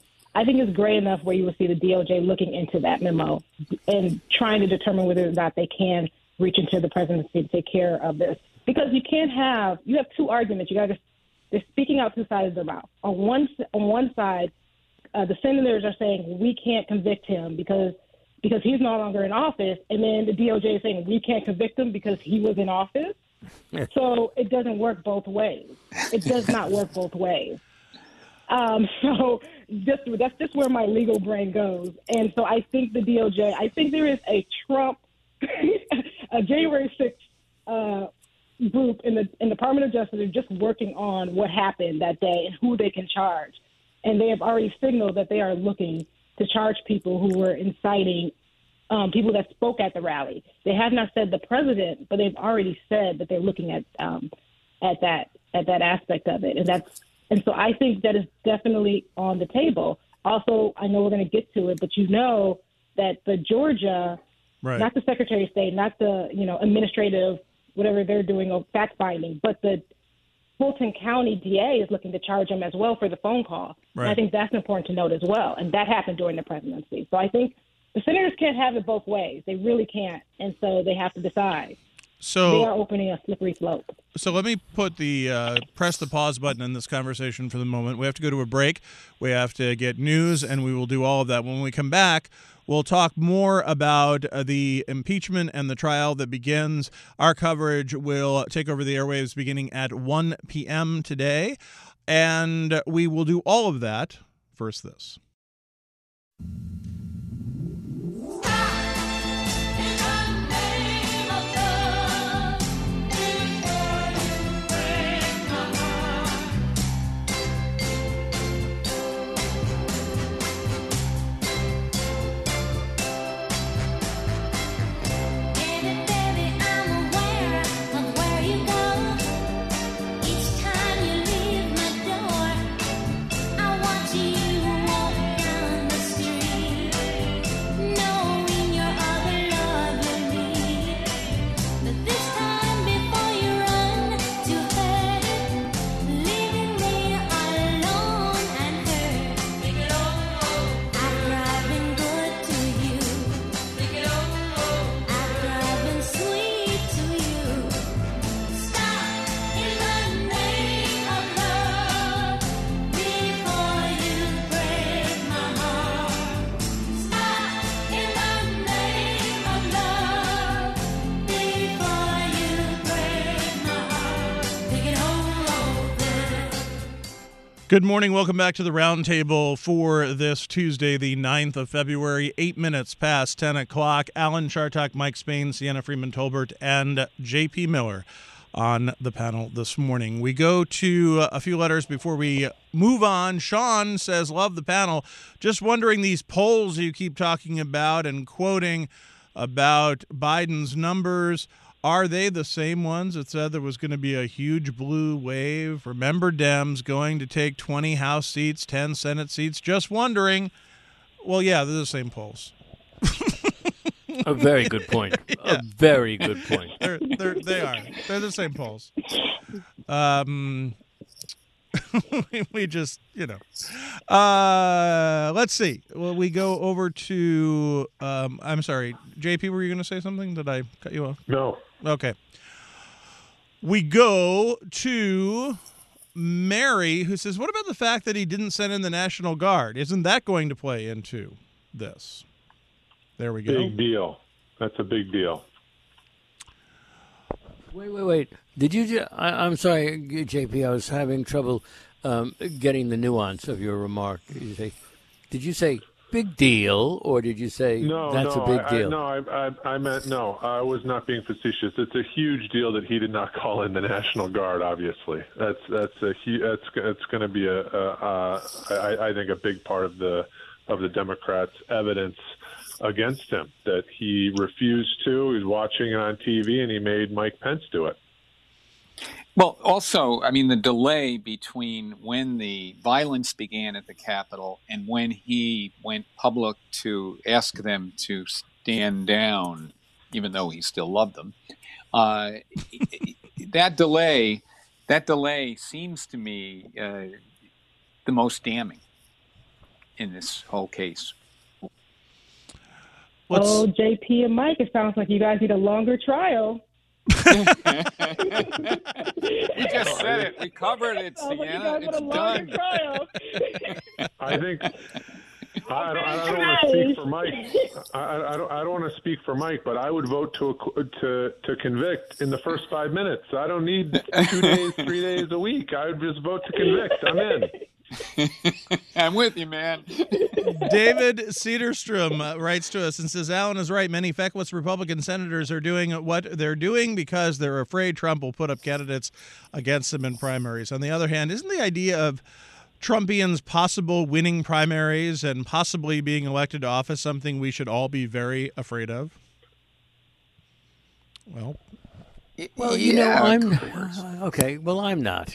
you will see the DOJ looking into that memo and trying to determine whether or not they can reach into the presidency to take care of this. Because you have two arguments. They're speaking out two sides of their mouth. On one side, the senators are saying we can't convict him because he's no longer in office, and then the DOJ is saying we can't convict him because he was in office. So it doesn't work both ways. It does not work both ways. So that's just where my legal brain goes. And so I think the DOJ, I think there is a Trump, a January 6th group in the Department of Justice are just working on what happened that day and who they can charge. And they have already signaled that they are looking to charge people who were inciting people that spoke at the rally. They have not said the president, but they've already said that they're looking at that aspect of it. And so I think that is definitely on the table. Also, I know we're going to get to it, but that the Georgia, right, not the Secretary of State, not the administrative, whatever they're doing of fact finding, but the Fulton County DA is looking to charge him as well for the phone call. Right. And I think that's important to note as well. And that happened during the presidency. So I think the senators can't have it both ways. They really can't. And so they have to decide. So they are opening a slippery slope. So let me put press the pause button in this conversation for the moment. We have to go to a break. We have to get news, and we will do all of that. When we come back, we'll talk more about the impeachment and the trial that begins. Our coverage will take over the airwaves beginning at 1 p.m. today, and we will do all of that. First, this. I want you walk down the street. Good morning. Welcome back to the Roundtable for this Tuesday, the 9th of February, 8 minutes past 10 o'clock. Alan Chartock, Mike Spain, Sienna Freeman-Tolbert, and J.P. Miller on the panel this morning. We go to a few letters before we move on. Sean says, love the panel. Just wondering, these polls you keep talking about and quoting about Biden's numbers, are they the same ones that said there was going to be a huge blue wave? Remember, Dems going to take 20 House seats, 10 Senate seats? Just wondering. Well, yeah, they're the same polls. A very good point. Yeah. A very good point. They are. They're the same polls. We just, let's see. Well, we go over to, I'm sorry, JP, were you going to say something? Did I cut you off? No. Okay. We go to Mary, who says, what about the fact that he didn't send in the National Guard? Isn't that going to play into this? There we go. Big deal. That's a big deal. Wait. Did you? I'm sorry, JP. I was having trouble getting the nuance of your remark. Did you say big deal, or did you say that's a big deal? I meant no. I was not being facetious. It's a huge deal that he did not call in the National Guard. Obviously, that's going to be I think a big part of the Democrats' evidence against him, that he refused to. He was watching it on TV, and he made Mike Pence do it. Well, also, I mean, the delay between when the violence began at the Capitol and when he went public to ask them to stand down, even though he still loved them, that delay seems to me the most damning in this whole case. JP and Mike, it sounds like you guys need a longer trial. We just said it. We covered it, Sienna. It's done. I think I don't want to speak for Mike. I don't want to speak for Mike, but I would vote to convict in the first 5 minutes. I don't need 2 days, 3 days a week. I would just vote to convict. I'm in. I'm with you, man. David Cedarstrom writes to us and says, Alan is right. Many feckless Republican senators are doing what they're doing because they're afraid Trump will put up candidates against them in primaries. On the other hand, isn't the idea of Trumpians possible winning primaries and possibly being elected to office something we should all be very afraid of? Well, I'm okay. Well, I'm not.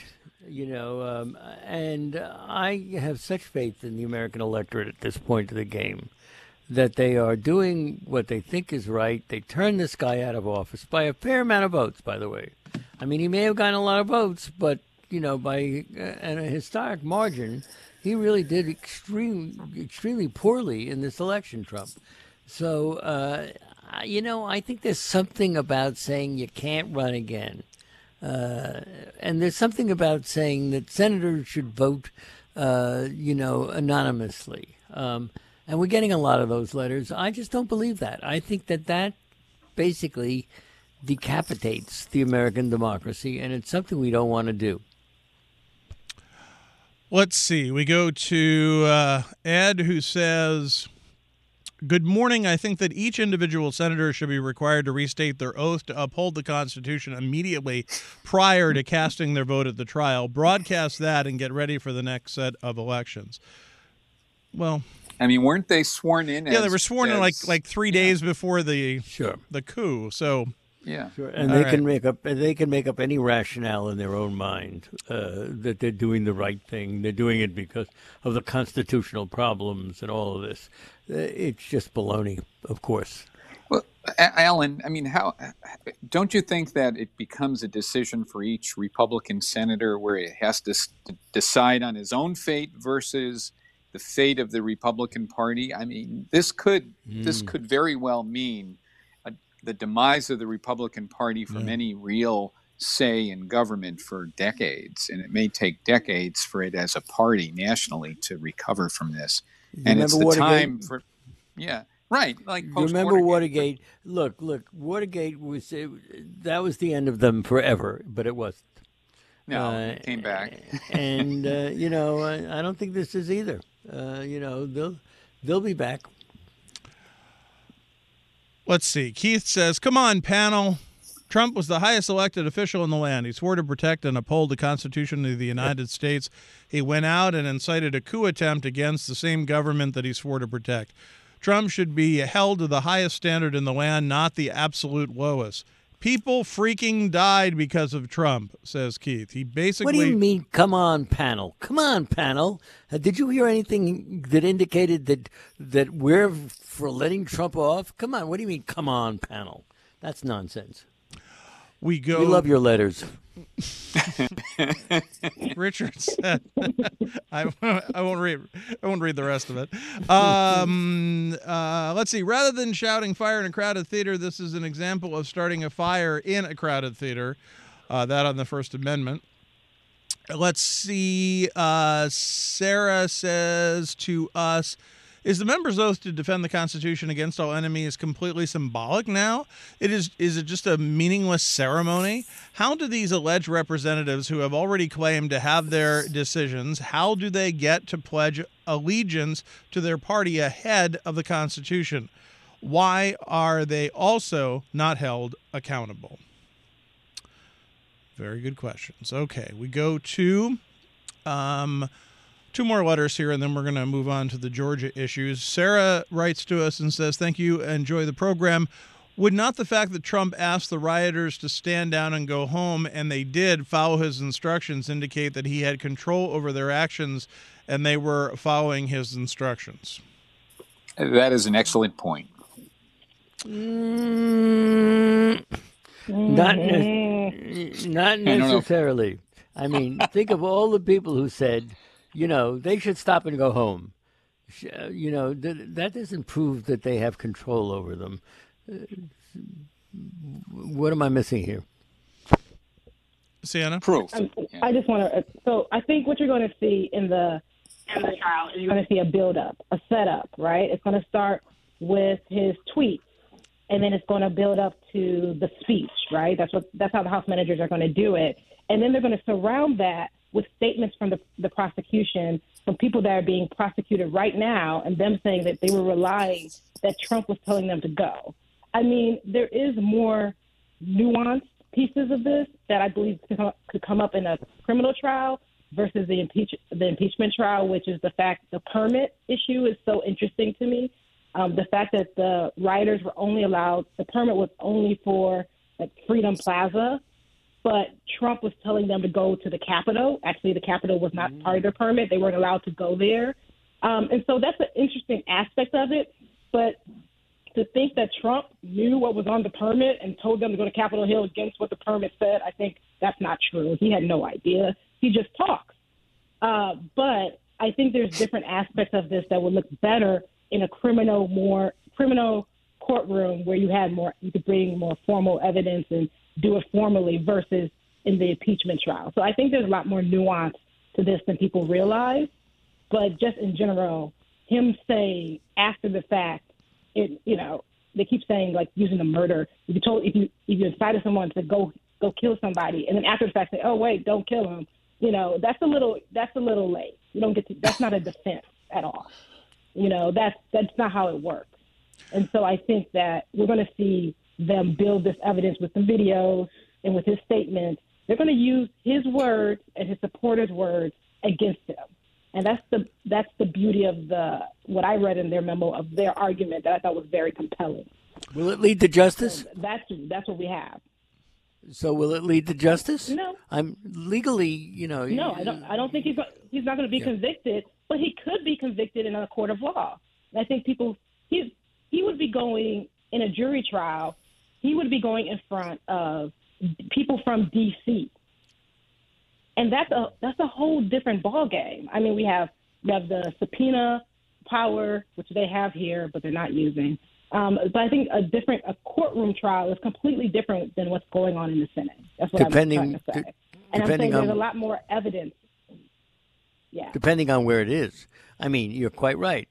And I have such faith in the American electorate at this point of the game that they are doing what they think is right. They turned this guy out of office by a fair amount of votes, by the way. I mean, he may have gotten a lot of votes, but, by a historic margin, he really did extremely poorly in this election, Trump. So, I think there's something about saying you can't run again. And there's something about saying that senators should vote, anonymously. And we're getting a lot of those letters. I just don't believe that. I think that basically decapitates the American democracy, and it's something we don't want to do. Let's see. We go to Ed, who says, good morning. I think that each individual senator should be required to restate their oath to uphold the Constitution immediately prior to casting their vote at the trial. Broadcast that and get ready for the next set of elections. Well, I mean, weren't they sworn in? Yeah, they were sworn in like 3 days before the coup. So yeah, sure. And they can make up any rationale in their own mind that they're doing the right thing. They're doing it because of the constitutional problems and all of this. It's just baloney, of course. Well, Alan, I mean, how don't you think that it becomes a decision for each Republican senator where he has to decide on his own fate versus the fate of the Republican Party? I mean, this could very well mean the demise of the Republican Party from any real say in government for decades, and it may take decades for it as a party nationally to recover from this. And it's the time for, right. Like you remember Watergate? Look, Watergate was the end of them forever, but it wasn't. No, he came back. And you know, I don't think this is either. You know, they'll be back. Let's see. Keith says, "Come on, panel. Trump was the highest elected official in the land. He swore to protect and uphold the Constitution of the United States. He went out and incited a coup attempt against the same government that he swore to protect. Trump should be held to the highest standard in the land, not the absolute lowest. People freaking died because of Trump," says Keith. He basically... What do you mean, come on, panel? Come on, panel. Did you hear anything that indicated that we're for letting Trump off? Come on, what do you mean, come on, panel? That's nonsense. We love your letters. Richard said, I won't read the rest of it. Let's see. Rather than shouting fire in a crowded theater, this is an example of starting a fire in a crowded theater. That on the First Amendment. Let's see. Sarah says to us, "Is the member's oath to defend the Constitution against all enemies completely symbolic now? Is it just a meaningless ceremony? How do these alleged representatives who have already claimed to have their decisions, how do they get to pledge allegiance to their party ahead of the Constitution? Why are they also not held accountable?" Very good questions. Okay, we go to... two more letters here, and then we're going to move on to the Georgia issues. Sarah writes to us and says, "Thank you, enjoy the program. Would not the fact that Trump asked the rioters to stand down and go home, and they did follow his instructions, indicate that he had control over their actions and they were following his instructions?" That is an excellent point. Not necessarily. I mean, think of all the people who said, you know, they should stop and go home. You know, that doesn't prove that they have control over them. What am I missing here? Sienna? Proof. I just want to. So I think what you're going to see in the trial is you're going to see a build-up, a setup, right? It's going to start with his tweets, and then it's going to build up to the speech, right? That's how the House managers are going to do it, and then they're going to surround that with statements from the prosecution, from people that are being prosecuted right now, and them saying that they were relying that Trump was telling them to go. I mean, there is more nuanced pieces of this that I believe could come up in a criminal trial versus the impeachment trial, which is the fact the permit issue is so interesting to me. The fact that the rioters were only allowed, the permit was only for like Freedom Plaza, but Trump was telling them to go to the Capitol. Actually, the Capitol was not part of their permit. They weren't allowed to go there. And so that's an interesting aspect of it. But to think that Trump knew what was on the permit and told them to go to Capitol Hill against what the permit said, I think that's not true. He had no idea. He just talks. But I think there's different aspects of this that would look better in a criminal courtroom where you could bring more formal evidence and do it formally versus in the impeachment trial. So I think there's a lot more nuance to this than people realize. But just in general, him saying after the fact, they keep saying like using the murder. If you incited someone to go kill somebody, and then after the fact say, oh wait, don't kill him. That's a little late. You don't get to. That's not a defense at all. That's not how it works. And so I think that we're going to see them build this evidence with the videos and with his statements. They're going to use his words and his supporters' words against him. And that's the beauty of what I read in their memo of their argument that I thought was very compelling. Will it lead to justice? So that's what we have. So will it lead to justice? No. I'm legally, No, I don't think he's not going to be convicted, but he could be convicted in a court of law. And I think he would be going in a jury trial. He would be going in front of people from D.C. And that's a whole different ballgame. I mean, we have the subpoena power, which they have here, but they're not using. But I think a courtroom trial is completely different than what's going on in the Senate. That's what I'm trying to say. And I'm saying there's a lot more evidence. Yeah. Depending on where it is. I mean, you're quite right.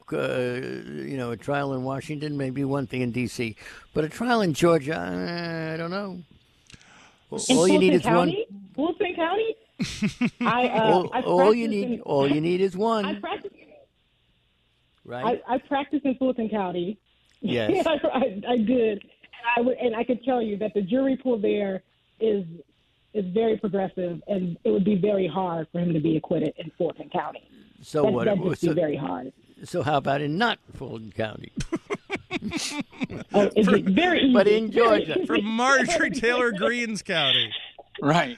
A trial in Washington may be one thing in D.C., but a trial in Georgia, I don't know. All you need is one. Fulton County. All you need is I one, practice. right? I practice in Fulton County. Yes. I did. And I could tell you that the jury pool there is very progressive, and it would be very hard for him to be acquitted in Fulton County. So what? That'd just be very hard. So how about in not Fulton County, Oh, it'd be very easy. but in Georgia? From Marjorie Taylor Greene's county. Right.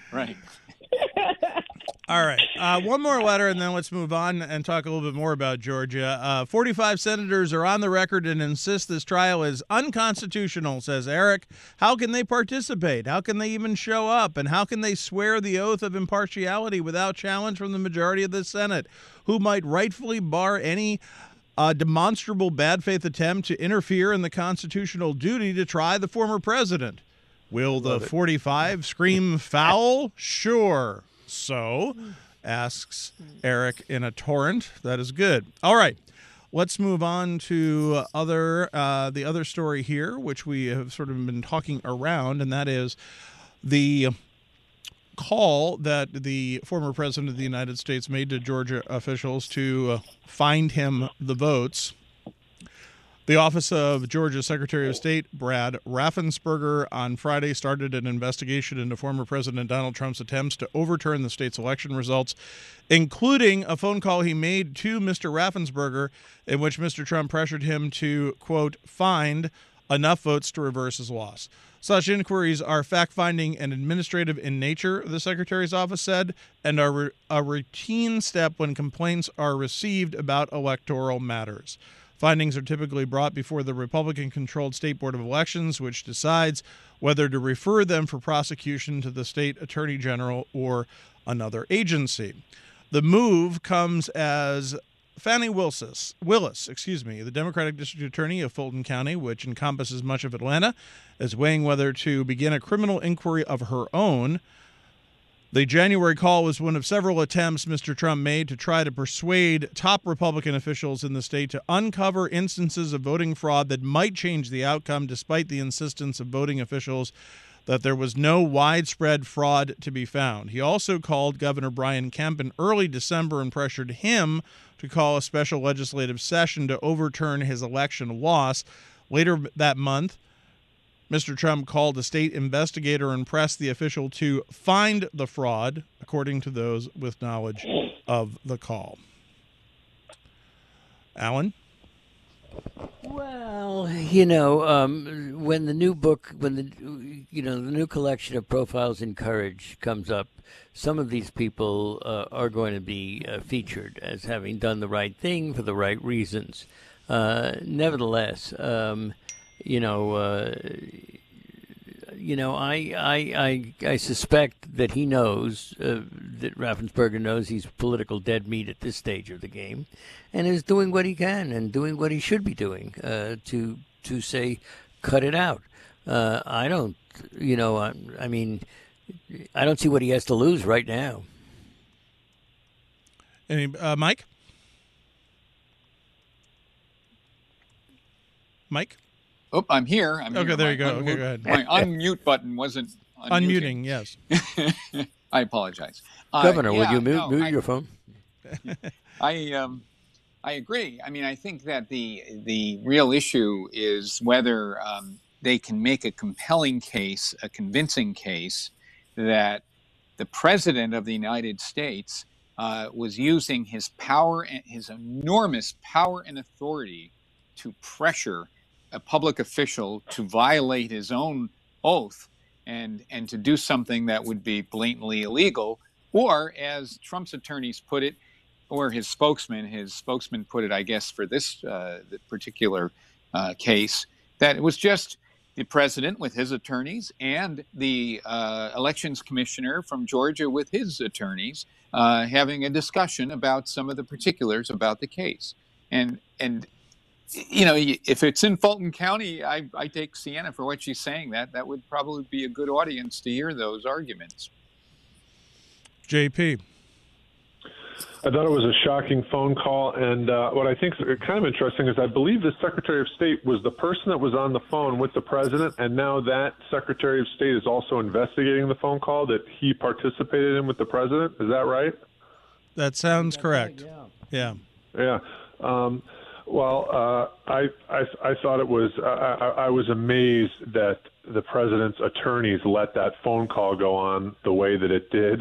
All right. One more letter, and then let's move on and talk a little bit more about Georgia. 45 senators are on the record and insist this trial is unconstitutional, says Eric. How can they participate? How can they even show up? And how can they swear the oath of impartiality without challenge from the majority of the Senate, who might rightfully bar any demonstrable bad faith attempt to interfere in the constitutional duty to try the former president? Will the 45 scream foul? Sure. So, asks Eric in a torrent. That is good. All right. Let's move on to the other story here, which we have sort of been talking around, and that is the call that the former president of the United States made to Georgia officials to find him the votes. The Office of Georgia Secretary of State Brad Raffensperger on Friday started an investigation into former President Donald Trump's attempts to overturn the state's election results, including a phone call he made to Mr. Raffensperger in which Mr. Trump pressured him to, quote, find enough votes to reverse his loss. Such inquiries are fact-finding and administrative in nature, the Secretary's office said, and are a routine step when complaints are received about electoral matters. Findings are typically brought before the Republican-controlled State Board of Elections, which decides whether to refer them for prosecution to the state attorney general or another agency. The move comes as Fani Willis, the Democratic District Attorney of Fulton County, which encompasses much of Atlanta, is weighing whether to begin a criminal inquiry of her own. The January call was one of several attempts Mr. Trump made to try to persuade top Republican officials in the state to uncover instances of voting fraud that might change the outcome, despite the insistence of voting officials that there was no widespread fraud to be found. He also called Governor Brian Kemp in early December and pressured him to call a special legislative session to overturn his election loss. Later that month, Mr. Trump called a state investigator and pressed the official to find the fraud, according to those with knowledge of the call. Alan? Well, when the new book, the new collection of Profiles in Courage comes up, some of these people are going to be featured as having done the right thing for the right reasons. Nevertheless, I suspect that he knows, that Raffensperger knows he's political dead meat at this stage of the game, and is doing what he can and doing what he should be doing to say, cut it out. I don't see what he has to lose right now. Mike? Mike? Oh, I'm here. Okay, there you go. Okay, go ahead. My unmute button wasn't unmuting. Yes. I apologize. Governor, would you mute your phone? I agree. I mean, I think that the real issue is whether they can make a compelling case, a convincing case, that the president of the United States was using his power, his enormous power and authority to pressure a public official to violate his own oath and to do something that would be blatantly illegal, or as Trump's attorneys put it, or his spokesman put it, I guess, for this particular case, that it was just the president with his attorneys and the elections commissioner from Georgia with his attorneys having a discussion about some of the particulars about the case. And if it's in Fulton County, I take Sienna for what she's saying. That would probably be a good audience to hear those arguments. JP. I thought it was a shocking phone call, and what I think is kind of interesting is I believe the Secretary of State was the person that was on the phone with the president, and now that Secretary of State is also investigating the phone call that he participated in with the president. Is that right? That sounds correct. Right, Yeah. Yeah. I thought it was. I was amazed that the president's attorneys let that phone call go on the way that it did.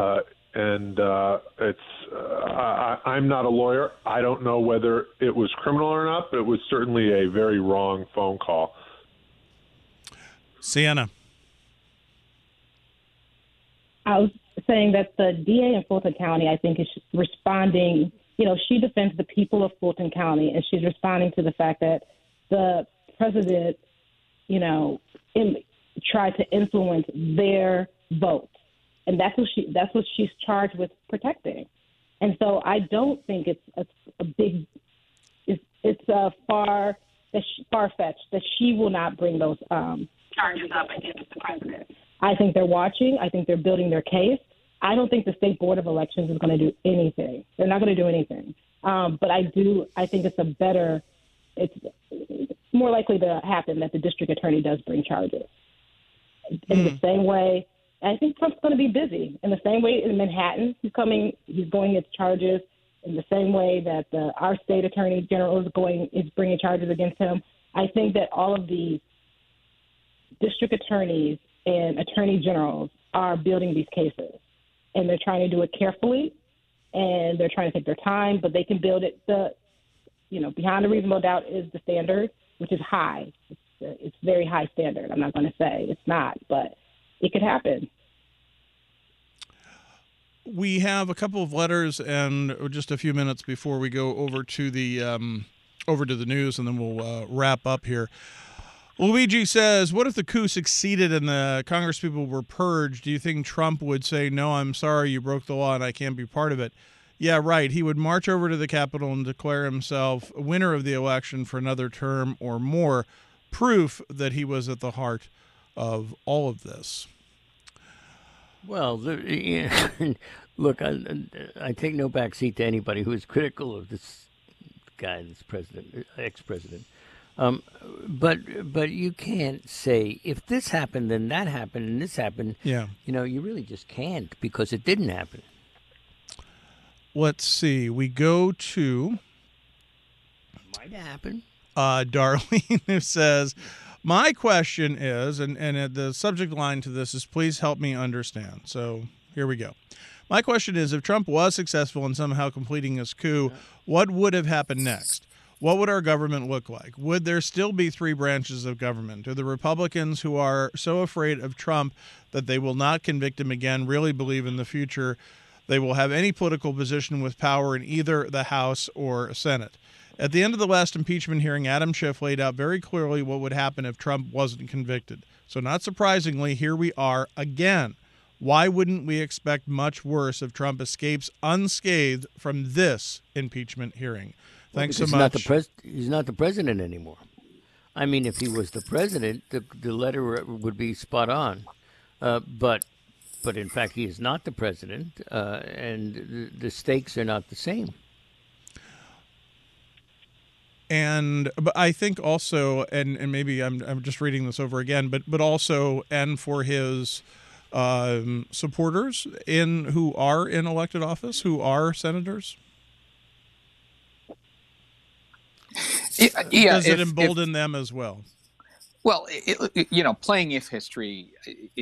I'm not a lawyer. I don't know whether it was criminal or not, but it was certainly a very wrong phone call. Sienna. I was saying that the DA in Fulton County, I think, is responding. She defends the people of Fulton County, and she's responding to the fact that the president, tried to influence their vote. And that's what she's charged with protecting. And so I don't think it's far-fetched that she will not bring those charges up against the president. I think they're watching. I think they're building their case. I don't think the State Board of Elections is going to do anything. They're not going to do anything. But I think it's more likely to happen that the district attorney does bring charges. In the same way, I think Trump's going to be busy. In the same way in Manhattan, he's going against charges. In the same way that our state attorney general is bringing charges against him. I think that all of the district attorneys and attorney generals are building these cases, and they're trying to do it carefully, and they're trying to take their time, but they can build it. Beyond a reasonable doubt is the standard, which is high. It's very high standard. I'm not going to say it's not, but it could happen. We have a couple of letters and just a few minutes before we go over to the news, and then we'll wrap up here. Luigi says, what if the coup succeeded and the congresspeople were purged? Do you think Trump would say, no, I'm sorry, you broke the law and I can't be part of it? Yeah, right. He would march over to the Capitol and declare himself winner of the election for another term or more, proof that he was at the heart of all of this. Well, look, I take no backseat to anybody who is critical of this guy, this president, ex-president. But you can't say if this happened, then that happened, and this happened. Yeah. You really just can't, because it didn't happen. Let's see. We go to Might happen. Darlene, who says, my question is, and the subject line to this is, please help me understand. So here we go. My question is, if Trump was successful in somehow completing his coup, what would have happened next? What would our government look like? Would there still be three branches of government? Do the Republicans who are so afraid of Trump that they will not convict him again really believe in the future they will have any political position with power in either the House or Senate? At the end of the last impeachment hearing, Adam Schiff laid out very clearly what would happen if Trump wasn't convicted. So not surprisingly, here we are again. Why wouldn't we expect much worse if Trump escapes unscathed from this impeachment hearing? Thanks so much. He's not the president anymore. I mean, if he was the president, the letter would be spot on. But in fact, he is not the president, and the stakes are not the same. But I think also, and maybe I'm just reading this over again, but also, and for his supporters who are in elected office, who are senators. Yeah, does it embolden them as well? Well, playing if history,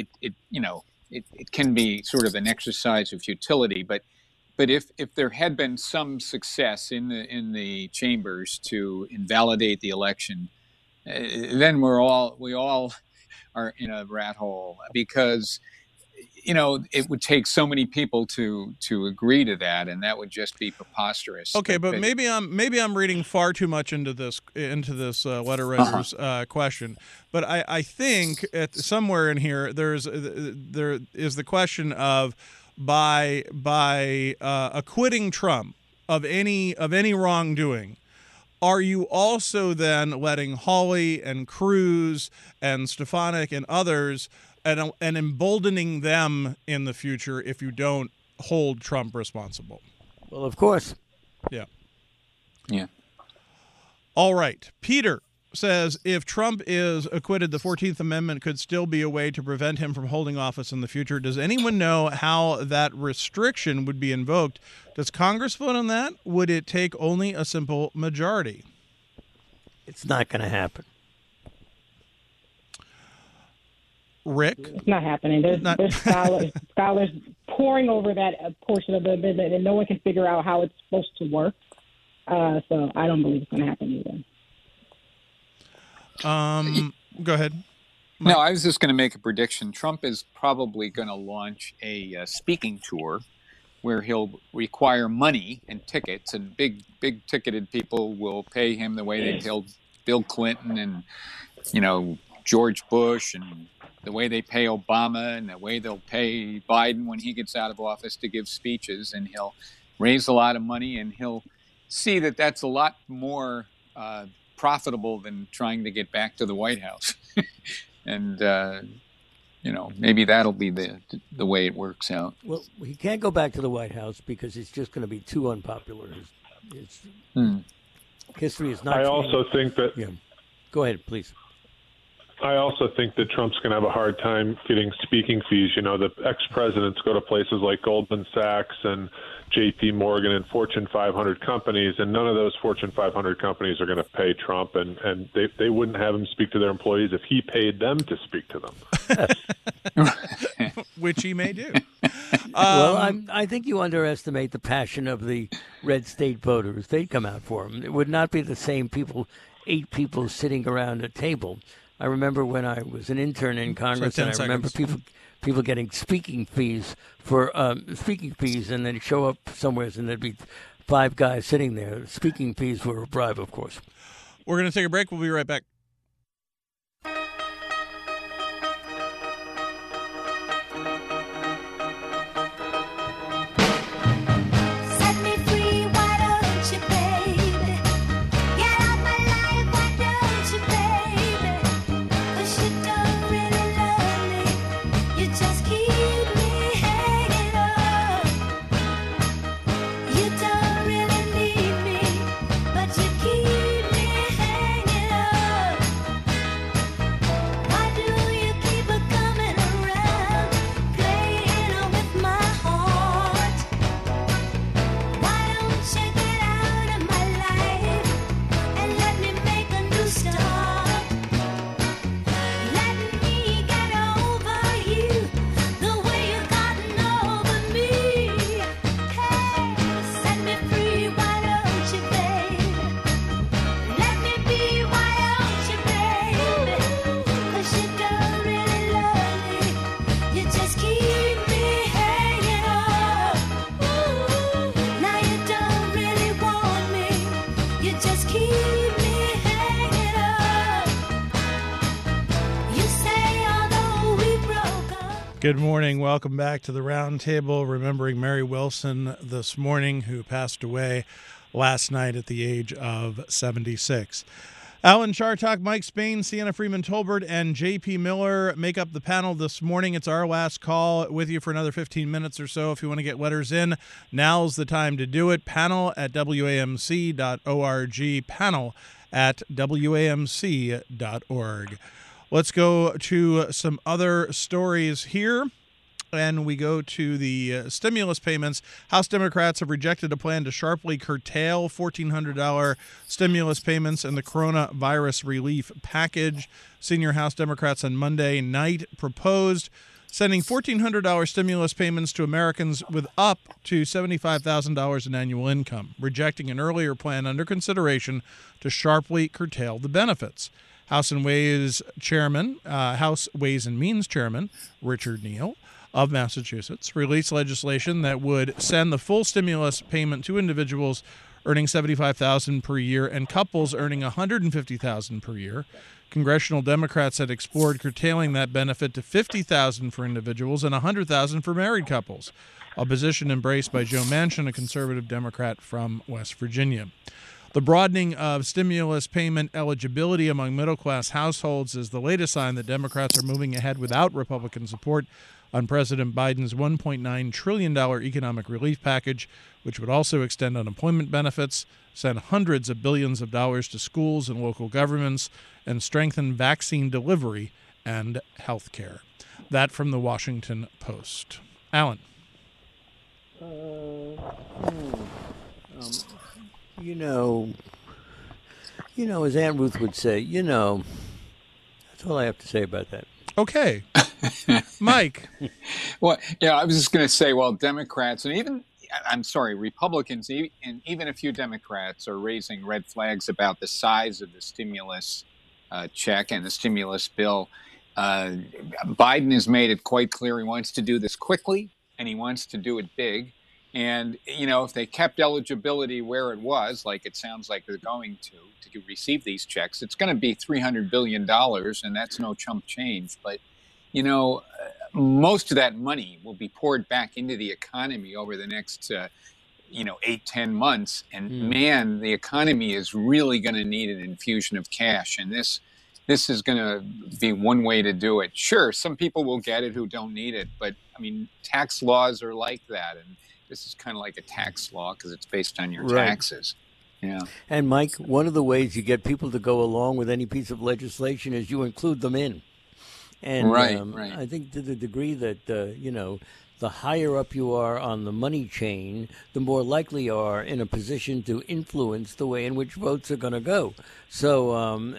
it can be sort of an exercise of futility, but if there had been some success in the chambers to invalidate the election, then we all are in a rat hole, because it would take so many people to agree to that, and that would just be preposterous. Okay, but maybe I'm reading far too much into this letter writer's question. But I think somewhere in here there is the question of by acquitting Trump of any wrongdoing, are you also then letting Hawley and Cruz and Stefanik and others and emboldening them in the future if you don't hold Trump responsible? Well, of course. Yeah. Yeah. All right. Peter says if Trump is acquitted, the 14th Amendment could still be a way to prevent him from holding office in the future. Does anyone know how that restriction would be invoked? Does Congress vote on that? Would it take only a simple majority? It's not going to happen. Rick? It's not happening. There's scholars poring over that portion of the amendment, and no one can figure out how it's supposed to work. So I don't believe it's going to happen either. Go ahead. No, I was just going to make a prediction. Trump is probably going to launch a speaking tour where he'll require money and tickets, and big ticketed people will pay him the way they paid Bill Clinton and, George Bush, and the way they pay Obama, and the way they'll pay Biden when he gets out of office to give speeches, and he'll raise a lot of money, and he'll see that that's a lot more profitable than trying to get back to the White House. And, maybe that'll be the way it works out. Well, he can't go back to the White House because it's just going to be too unpopular. History is not. I also think that. Yeah. Go ahead, please. I also think that Trump's going to have a hard time getting speaking fees. The ex-presidents go to places like Goldman Sachs and J.P. Morgan and Fortune 500 companies, and none of those Fortune 500 companies are going to pay Trump, and they wouldn't have him speak to their employees if he paid them to speak to them. Which he may do. Well, I think you underestimate the passion of the red state voters. They'd come out for him. It would not be the same people, 8 people sitting around a table. I remember when I was an intern in Congress, and I remember people getting speaking fees, and then show up somewhere, and there'd be 5 guys sitting there. Speaking fees were a bribe, of course. We're going to take a break. We'll be right back. Set me free, why don't you, baby? Get out my life, why don't you, baby? 'Cause you don't really love me, you just keep me hanging up. You don't really need me, but you keep me hanging up. Why do you keep a coming around, playing with my heart? Why don't you get out of my life and let me make a new start? Let me get over you the way you've gotten over me. Hey, set me free, why don't you, baby? Let me be, why don't you, baby? 'Cause you don't really love me, you just keep me hanging up. Now you don't really want me, you just keep me hanging up. You say although we broke up. Good morning. Welcome back to the Round Table, remembering Mary Wilson this morning, who passed away last night at the age of 76. Alan Chartock, Mike Spain, Sienna Freeman Tolbert, and J.P. Miller make up the panel this morning. It's our last call with you for another 15 minutes or so. If you want to get letters in, now's the time to do it. Panel at WAMC.org. Panel at WAMC.org. Let's go to some other stories here. And we go to the stimulus payments. House Democrats have rejected a plan to sharply curtail $1,400 stimulus payments in the coronavirus relief package. Senior House Democrats on Monday night proposed sending $1,400 stimulus payments to Americans with up to $75,000 in annual income, rejecting an earlier plan under consideration to sharply curtail the benefits. House Ways and Means Chairman Richard Neal of Massachusetts released legislation that would send the full stimulus payment to individuals earning $75,000 per year and couples earning $150,000 per year. Congressional Democrats had explored curtailing that benefit to $50,000 for individuals and $100,000 for married couples, a position embraced by Joe Manchin, a conservative Democrat from West Virginia. The broadening of stimulus payment eligibility among middle-class households is the latest sign that Democrats are moving ahead without Republican support. on President Biden's $1.9 trillion economic relief package, which would also extend unemployment benefits, send hundreds of billions of dollars to schools and local governments, and strengthen vaccine delivery and health care. That from the Washington Post. Alan. As Aunt Ruth would say, that's all I have to say about that. Okay. Mike. Well, yeah, I was just going to say, well, Democrats and Republicans, and even a few Democrats are raising red flags about the size of the stimulus check and the stimulus bill. Biden has made it quite clear he wants to do this quickly and he wants to do it big. And, if they kept eligibility where it was, like it sounds like they're going to receive these checks, it's going to be $300 billion, and that's no chump change. But, most of that money will be poured back into the economy over the next, 8-10 months. And man, the economy is really going to need an infusion of cash. And this is going to be one way to do it. Sure, some people will get it who don't need it. But, tax laws are like that. And this is kind of like a tax law because it's based on your taxes. Yeah. And Mike, one of the ways you get people to go along with any piece of legislation is you include them in. And right. I think to the degree that, the higher up you are on the money chain, the more likely you are in a position to influence the way in which votes are going to go. So,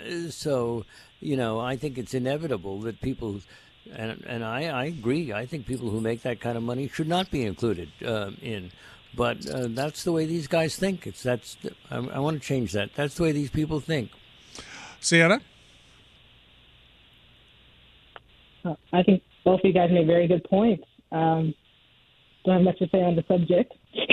I think it's inevitable that people, and I agree, I think people who make that kind of money should not be included in. But that's the way these guys think. I want to change that. That's the way these people think. Sienna? I think both of you guys made very good points. Don't have much to say on the subject.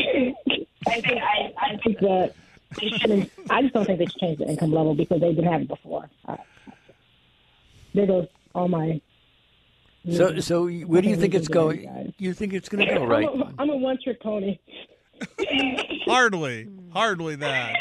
I think that they shouldn't. I just don't think they should change the income level because they've been having it before. There goes all my. So where do you think it's going? You think it's going to go right? I'm a one-trick pony. Hardly that.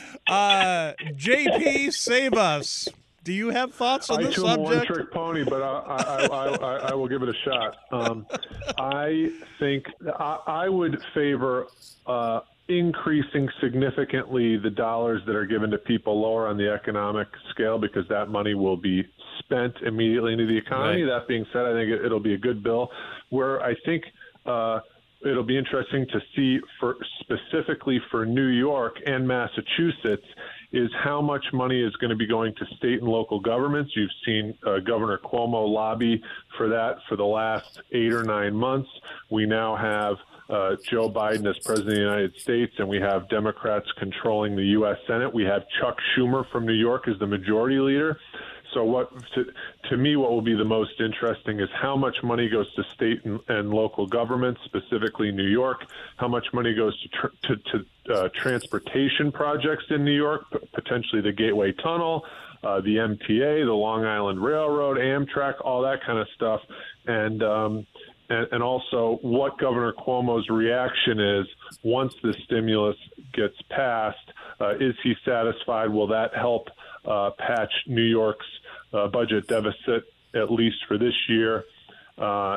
JP, save us. Do you have thoughts on this subject? I'm a one-trick pony, but I will give it a shot. I think I would favor increasing significantly the dollars that are given to people lower on the economic scale because that money will be spent immediately into the economy. Right. That being said, I think it'll be a good bill where I think it'll be interesting to see specifically for New York and Massachusetts is how much money is going to be going to state and local governments. You've seen Governor Cuomo lobby for that for the last 8 or 9 months. We now have Joe Biden as president of the United States, and we have Democrats controlling the U.S. Senate. We have Chuck Schumer from New York as the majority leader. So to me, what will be the most interesting is how much money goes to state and local governments, specifically New York, how much money goes to transportation projects in New York, potentially the Gateway Tunnel, the MTA, the Long Island Railroad, Amtrak, all that kind of stuff. And also what Governor Cuomo's reaction is once the stimulus gets passed. Is he satisfied? Will that help patch New York's budget deficit, at least for this year? So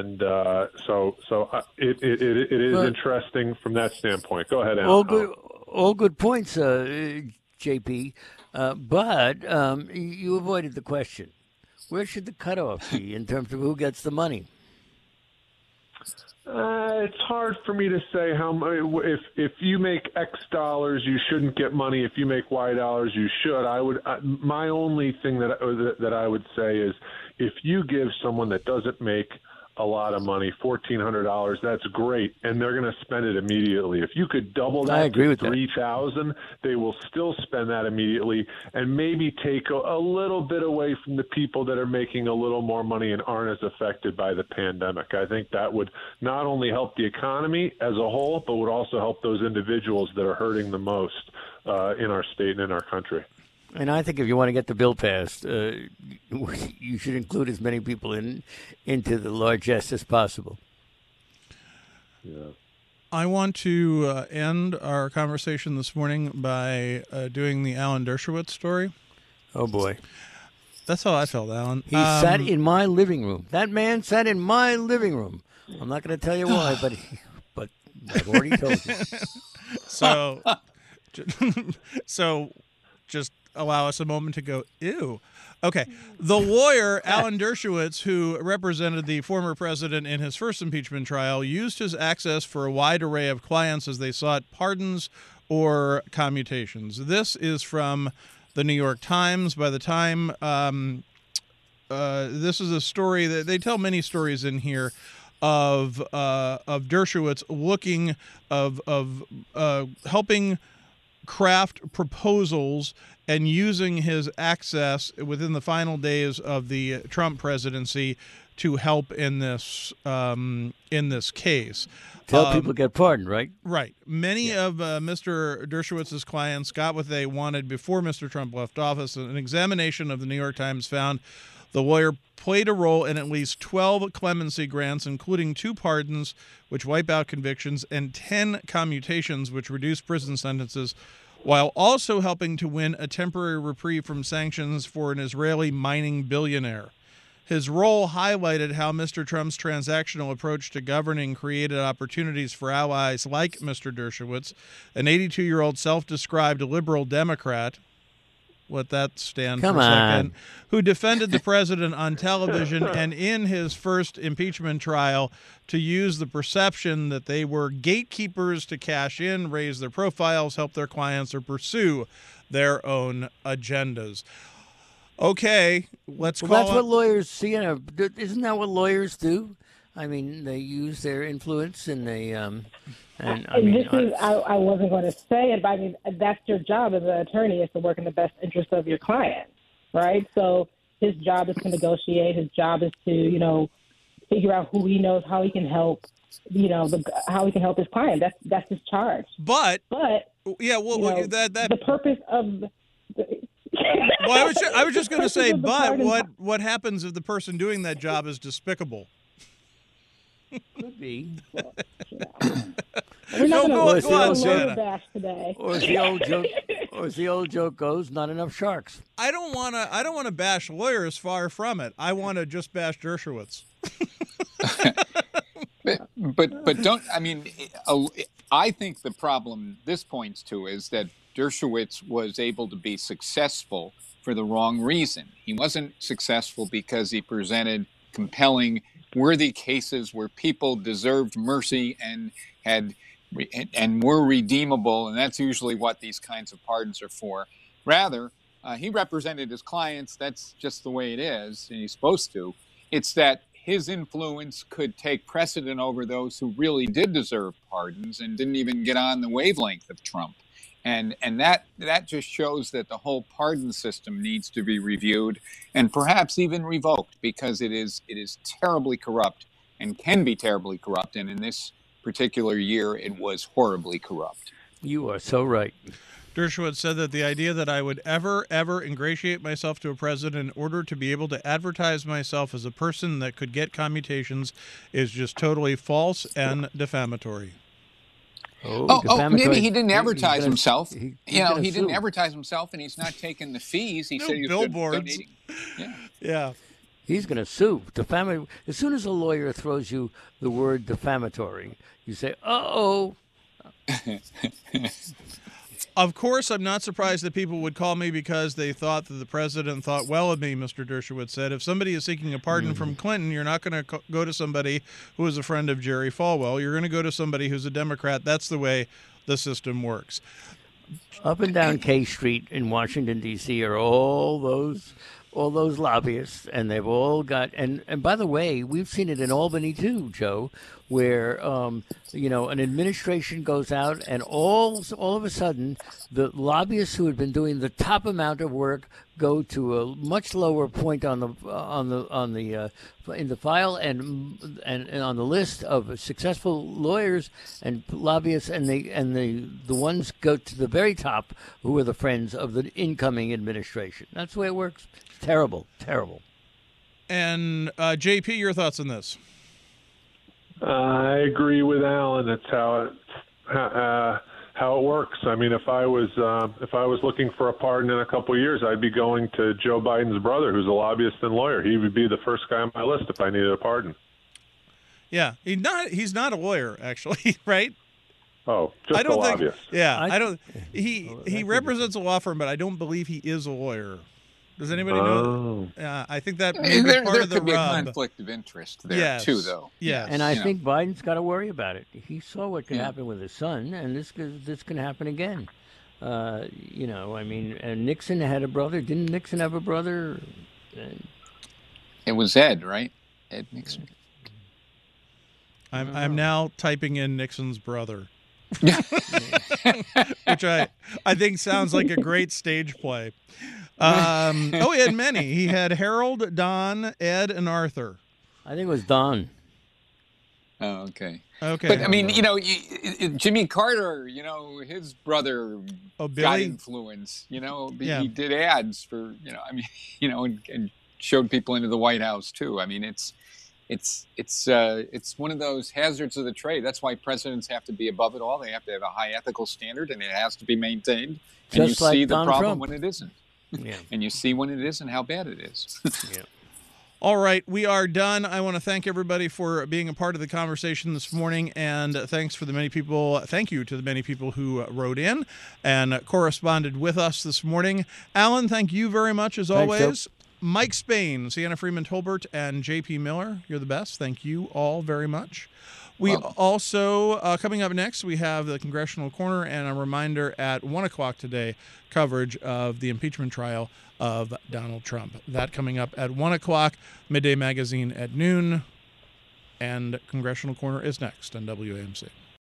it is interesting from that standpoint. Go ahead, Alan. All good points, JP. But you avoided the question. Where should the cutoff be in terms of who gets the money? It's hard for me to say how if you make X dollars, you shouldn't get money. If you make Y dollars, you should. My only thing that I would say is if you give someone that doesn't make a lot of money, $1,400, that's great, and they're going to spend it immediately. If you could double that to $3,000, they will still spend that immediately and maybe take a little bit away from the people that are making a little more money and aren't as affected by the pandemic. I think that would not only help the economy as a whole, but would also help those individuals that are hurting the most in our state and in our country. And I think if you want to get the bill passed, you should include as many people into the largesse as possible. Yeah. I want to end our conversation this morning by doing the Alan Dershowitz story. Oh, boy. That's how I felt, Alan. He sat in my living room. That man sat in my living room. I'm not going to tell you why, but I've already told you. So, so just allow us a moment to go, ew. Okay. The lawyer, Alan Dershowitz, who represented the former president in his first impeachment trial, used his access for a wide array of clients as they sought pardons or commutations. This is from the New York Times. By the time this is a story that they tell many stories in here of Dershowitz looking of helping craft proposals and using his access within the final days of the Trump presidency to help in this case. Tell people to get pardoned, right? Right. Many of Mr. Dershowitz's clients got what they wanted before Mr. Trump left office. An examination of the New York Times found the lawyer played a role in at least 12 clemency grants, including 2 pardons, which wipe out convictions, and 10 commutations, which reduce prison sentences, while also helping to win a temporary reprieve from sanctions for an Israeli mining billionaire. His role highlighted how Mr. Trump's transactional approach to governing created opportunities for allies like Mr. Dershowitz, an 82-year-old self-described liberal Democrat, let that stand for a second, who defended the president on television and in his first impeachment trial to use the perception that they were gatekeepers to cash in, raise their profiles, help their clients, or pursue their own agendas. Okay, let's call that's what lawyers see. Isn't that what lawyers do? I mean, they use their influence and they I wasn't going to say it, but I mean, that's your job as an attorney, is to work in the best interest of your client, right? So his job is to negotiate. His job is to, figure out who he knows, how he can help, how he can help his client. That's his charge. But yeah, the purpose of well, I was just going to say, but what happens if the person doing that job is despicable? Could be. We're not go on, Santa. Bash today. Or as the old joke goes, not enough sharks. I don't want to bash lawyers. Far from it. I want to just bash Dershowitz. but don't. I mean, I think the problem this points to is that Dershowitz was able to be successful for the wrong reason. He wasn't successful because he presented compelling, worthy cases where people deserved mercy and were redeemable, and that's usually what these kinds of pardons are for. Rather, he represented his clients. That's just the way it is, and he's supposed to. It's that his influence could take precedent over those who really did deserve pardons and didn't even get on the wavelength of Trump. And that just shows that the whole pardon system needs to be reviewed and perhaps even revoked, because it is terribly corrupt and can be terribly corrupt. And in this particular year, it was horribly corrupt. You are so right. Dershowitz said that the idea that I would ever ingratiate myself to a president in order to be able to advertise myself as a person that could get commutations is just totally false and defamatory. Maybe he didn't advertise himself. He didn't advertise himself, and he's not taking the fees. He said he was billboards. Donating. Yeah. He's going to sue. As soon as a lawyer throws you the word defamatory, you say, "Uh-oh." Of course, I'm not surprised that people would call me because they thought that the president thought well of me, Mr. Dershowitz said. If somebody is seeking a pardon from Clinton, you're not going to go to somebody who is a friend of Jerry Falwell. You're going to go to somebody who's a Democrat. That's the way the system works. Up and down K Street in Washington, D.C. are all those lobbyists, and they've all got and by the way, we've seen it in Albany too, Joe, where an administration goes out and all of a sudden the lobbyists who had been doing the top amount of work go to a much lower point in the file and on the list of successful lawyers and lobbyists, and the ones go to the very top who are the friends of the incoming administration. That's the way it works. Terrible. And JP, your thoughts on this? how it works. I mean, if I was looking for a pardon in a couple of years, I'd be going to Joe Biden's brother, who's a lobbyist and lawyer. He would be the first guy on my list if I needed a pardon. Yeah, he's not a lawyer, actually, right? Oh, just a lobbyist. I don't. He represents a law firm, but I don't believe he is a lawyer. Does anybody know? I think that may be part there of the could be a rub. conflict of interest there too, though. Yes. And I think Biden's got to worry about it. He saw what can happen with his son, and this can happen again. I mean, and Nixon had a brother. Didn't Nixon have a brother? It was Ed, right? Ed Nixon. I'm now typing in Nixon's brother, which I think sounds like a great stage play. He had many. He had Harold, Don, Ed, and Arthur. I think it was Don. Oh, okay. Okay. But I mean, Jimmy Carter, his brother got influence. He did ads for, and showed people into the White House too. I mean, it's one of those hazards of the trade. That's why presidents have to be above it all. They have to have a high ethical standard, and it has to be maintained. And Just you like see the Donald problem Trump. when it isn't. Yeah. And you see when it is and how bad it is. Yeah. All right, we are done. I want to thank everybody for being a part of the conversation this morning, and thank you to the many people who wrote in and corresponded with us this morning. Alan, thank you very much as always. Mike Spain, Sienna Freeman Tolbert, and J.P. Miller, you're the best. Thank you all very much. We also, coming up next, we have the Congressional Corner, and a reminder at 1 o'clock today, coverage of the impeachment trial of Donald Trump. That coming up at 1 o'clock, Midday Magazine at noon, and Congressional Corner is next on WAMC.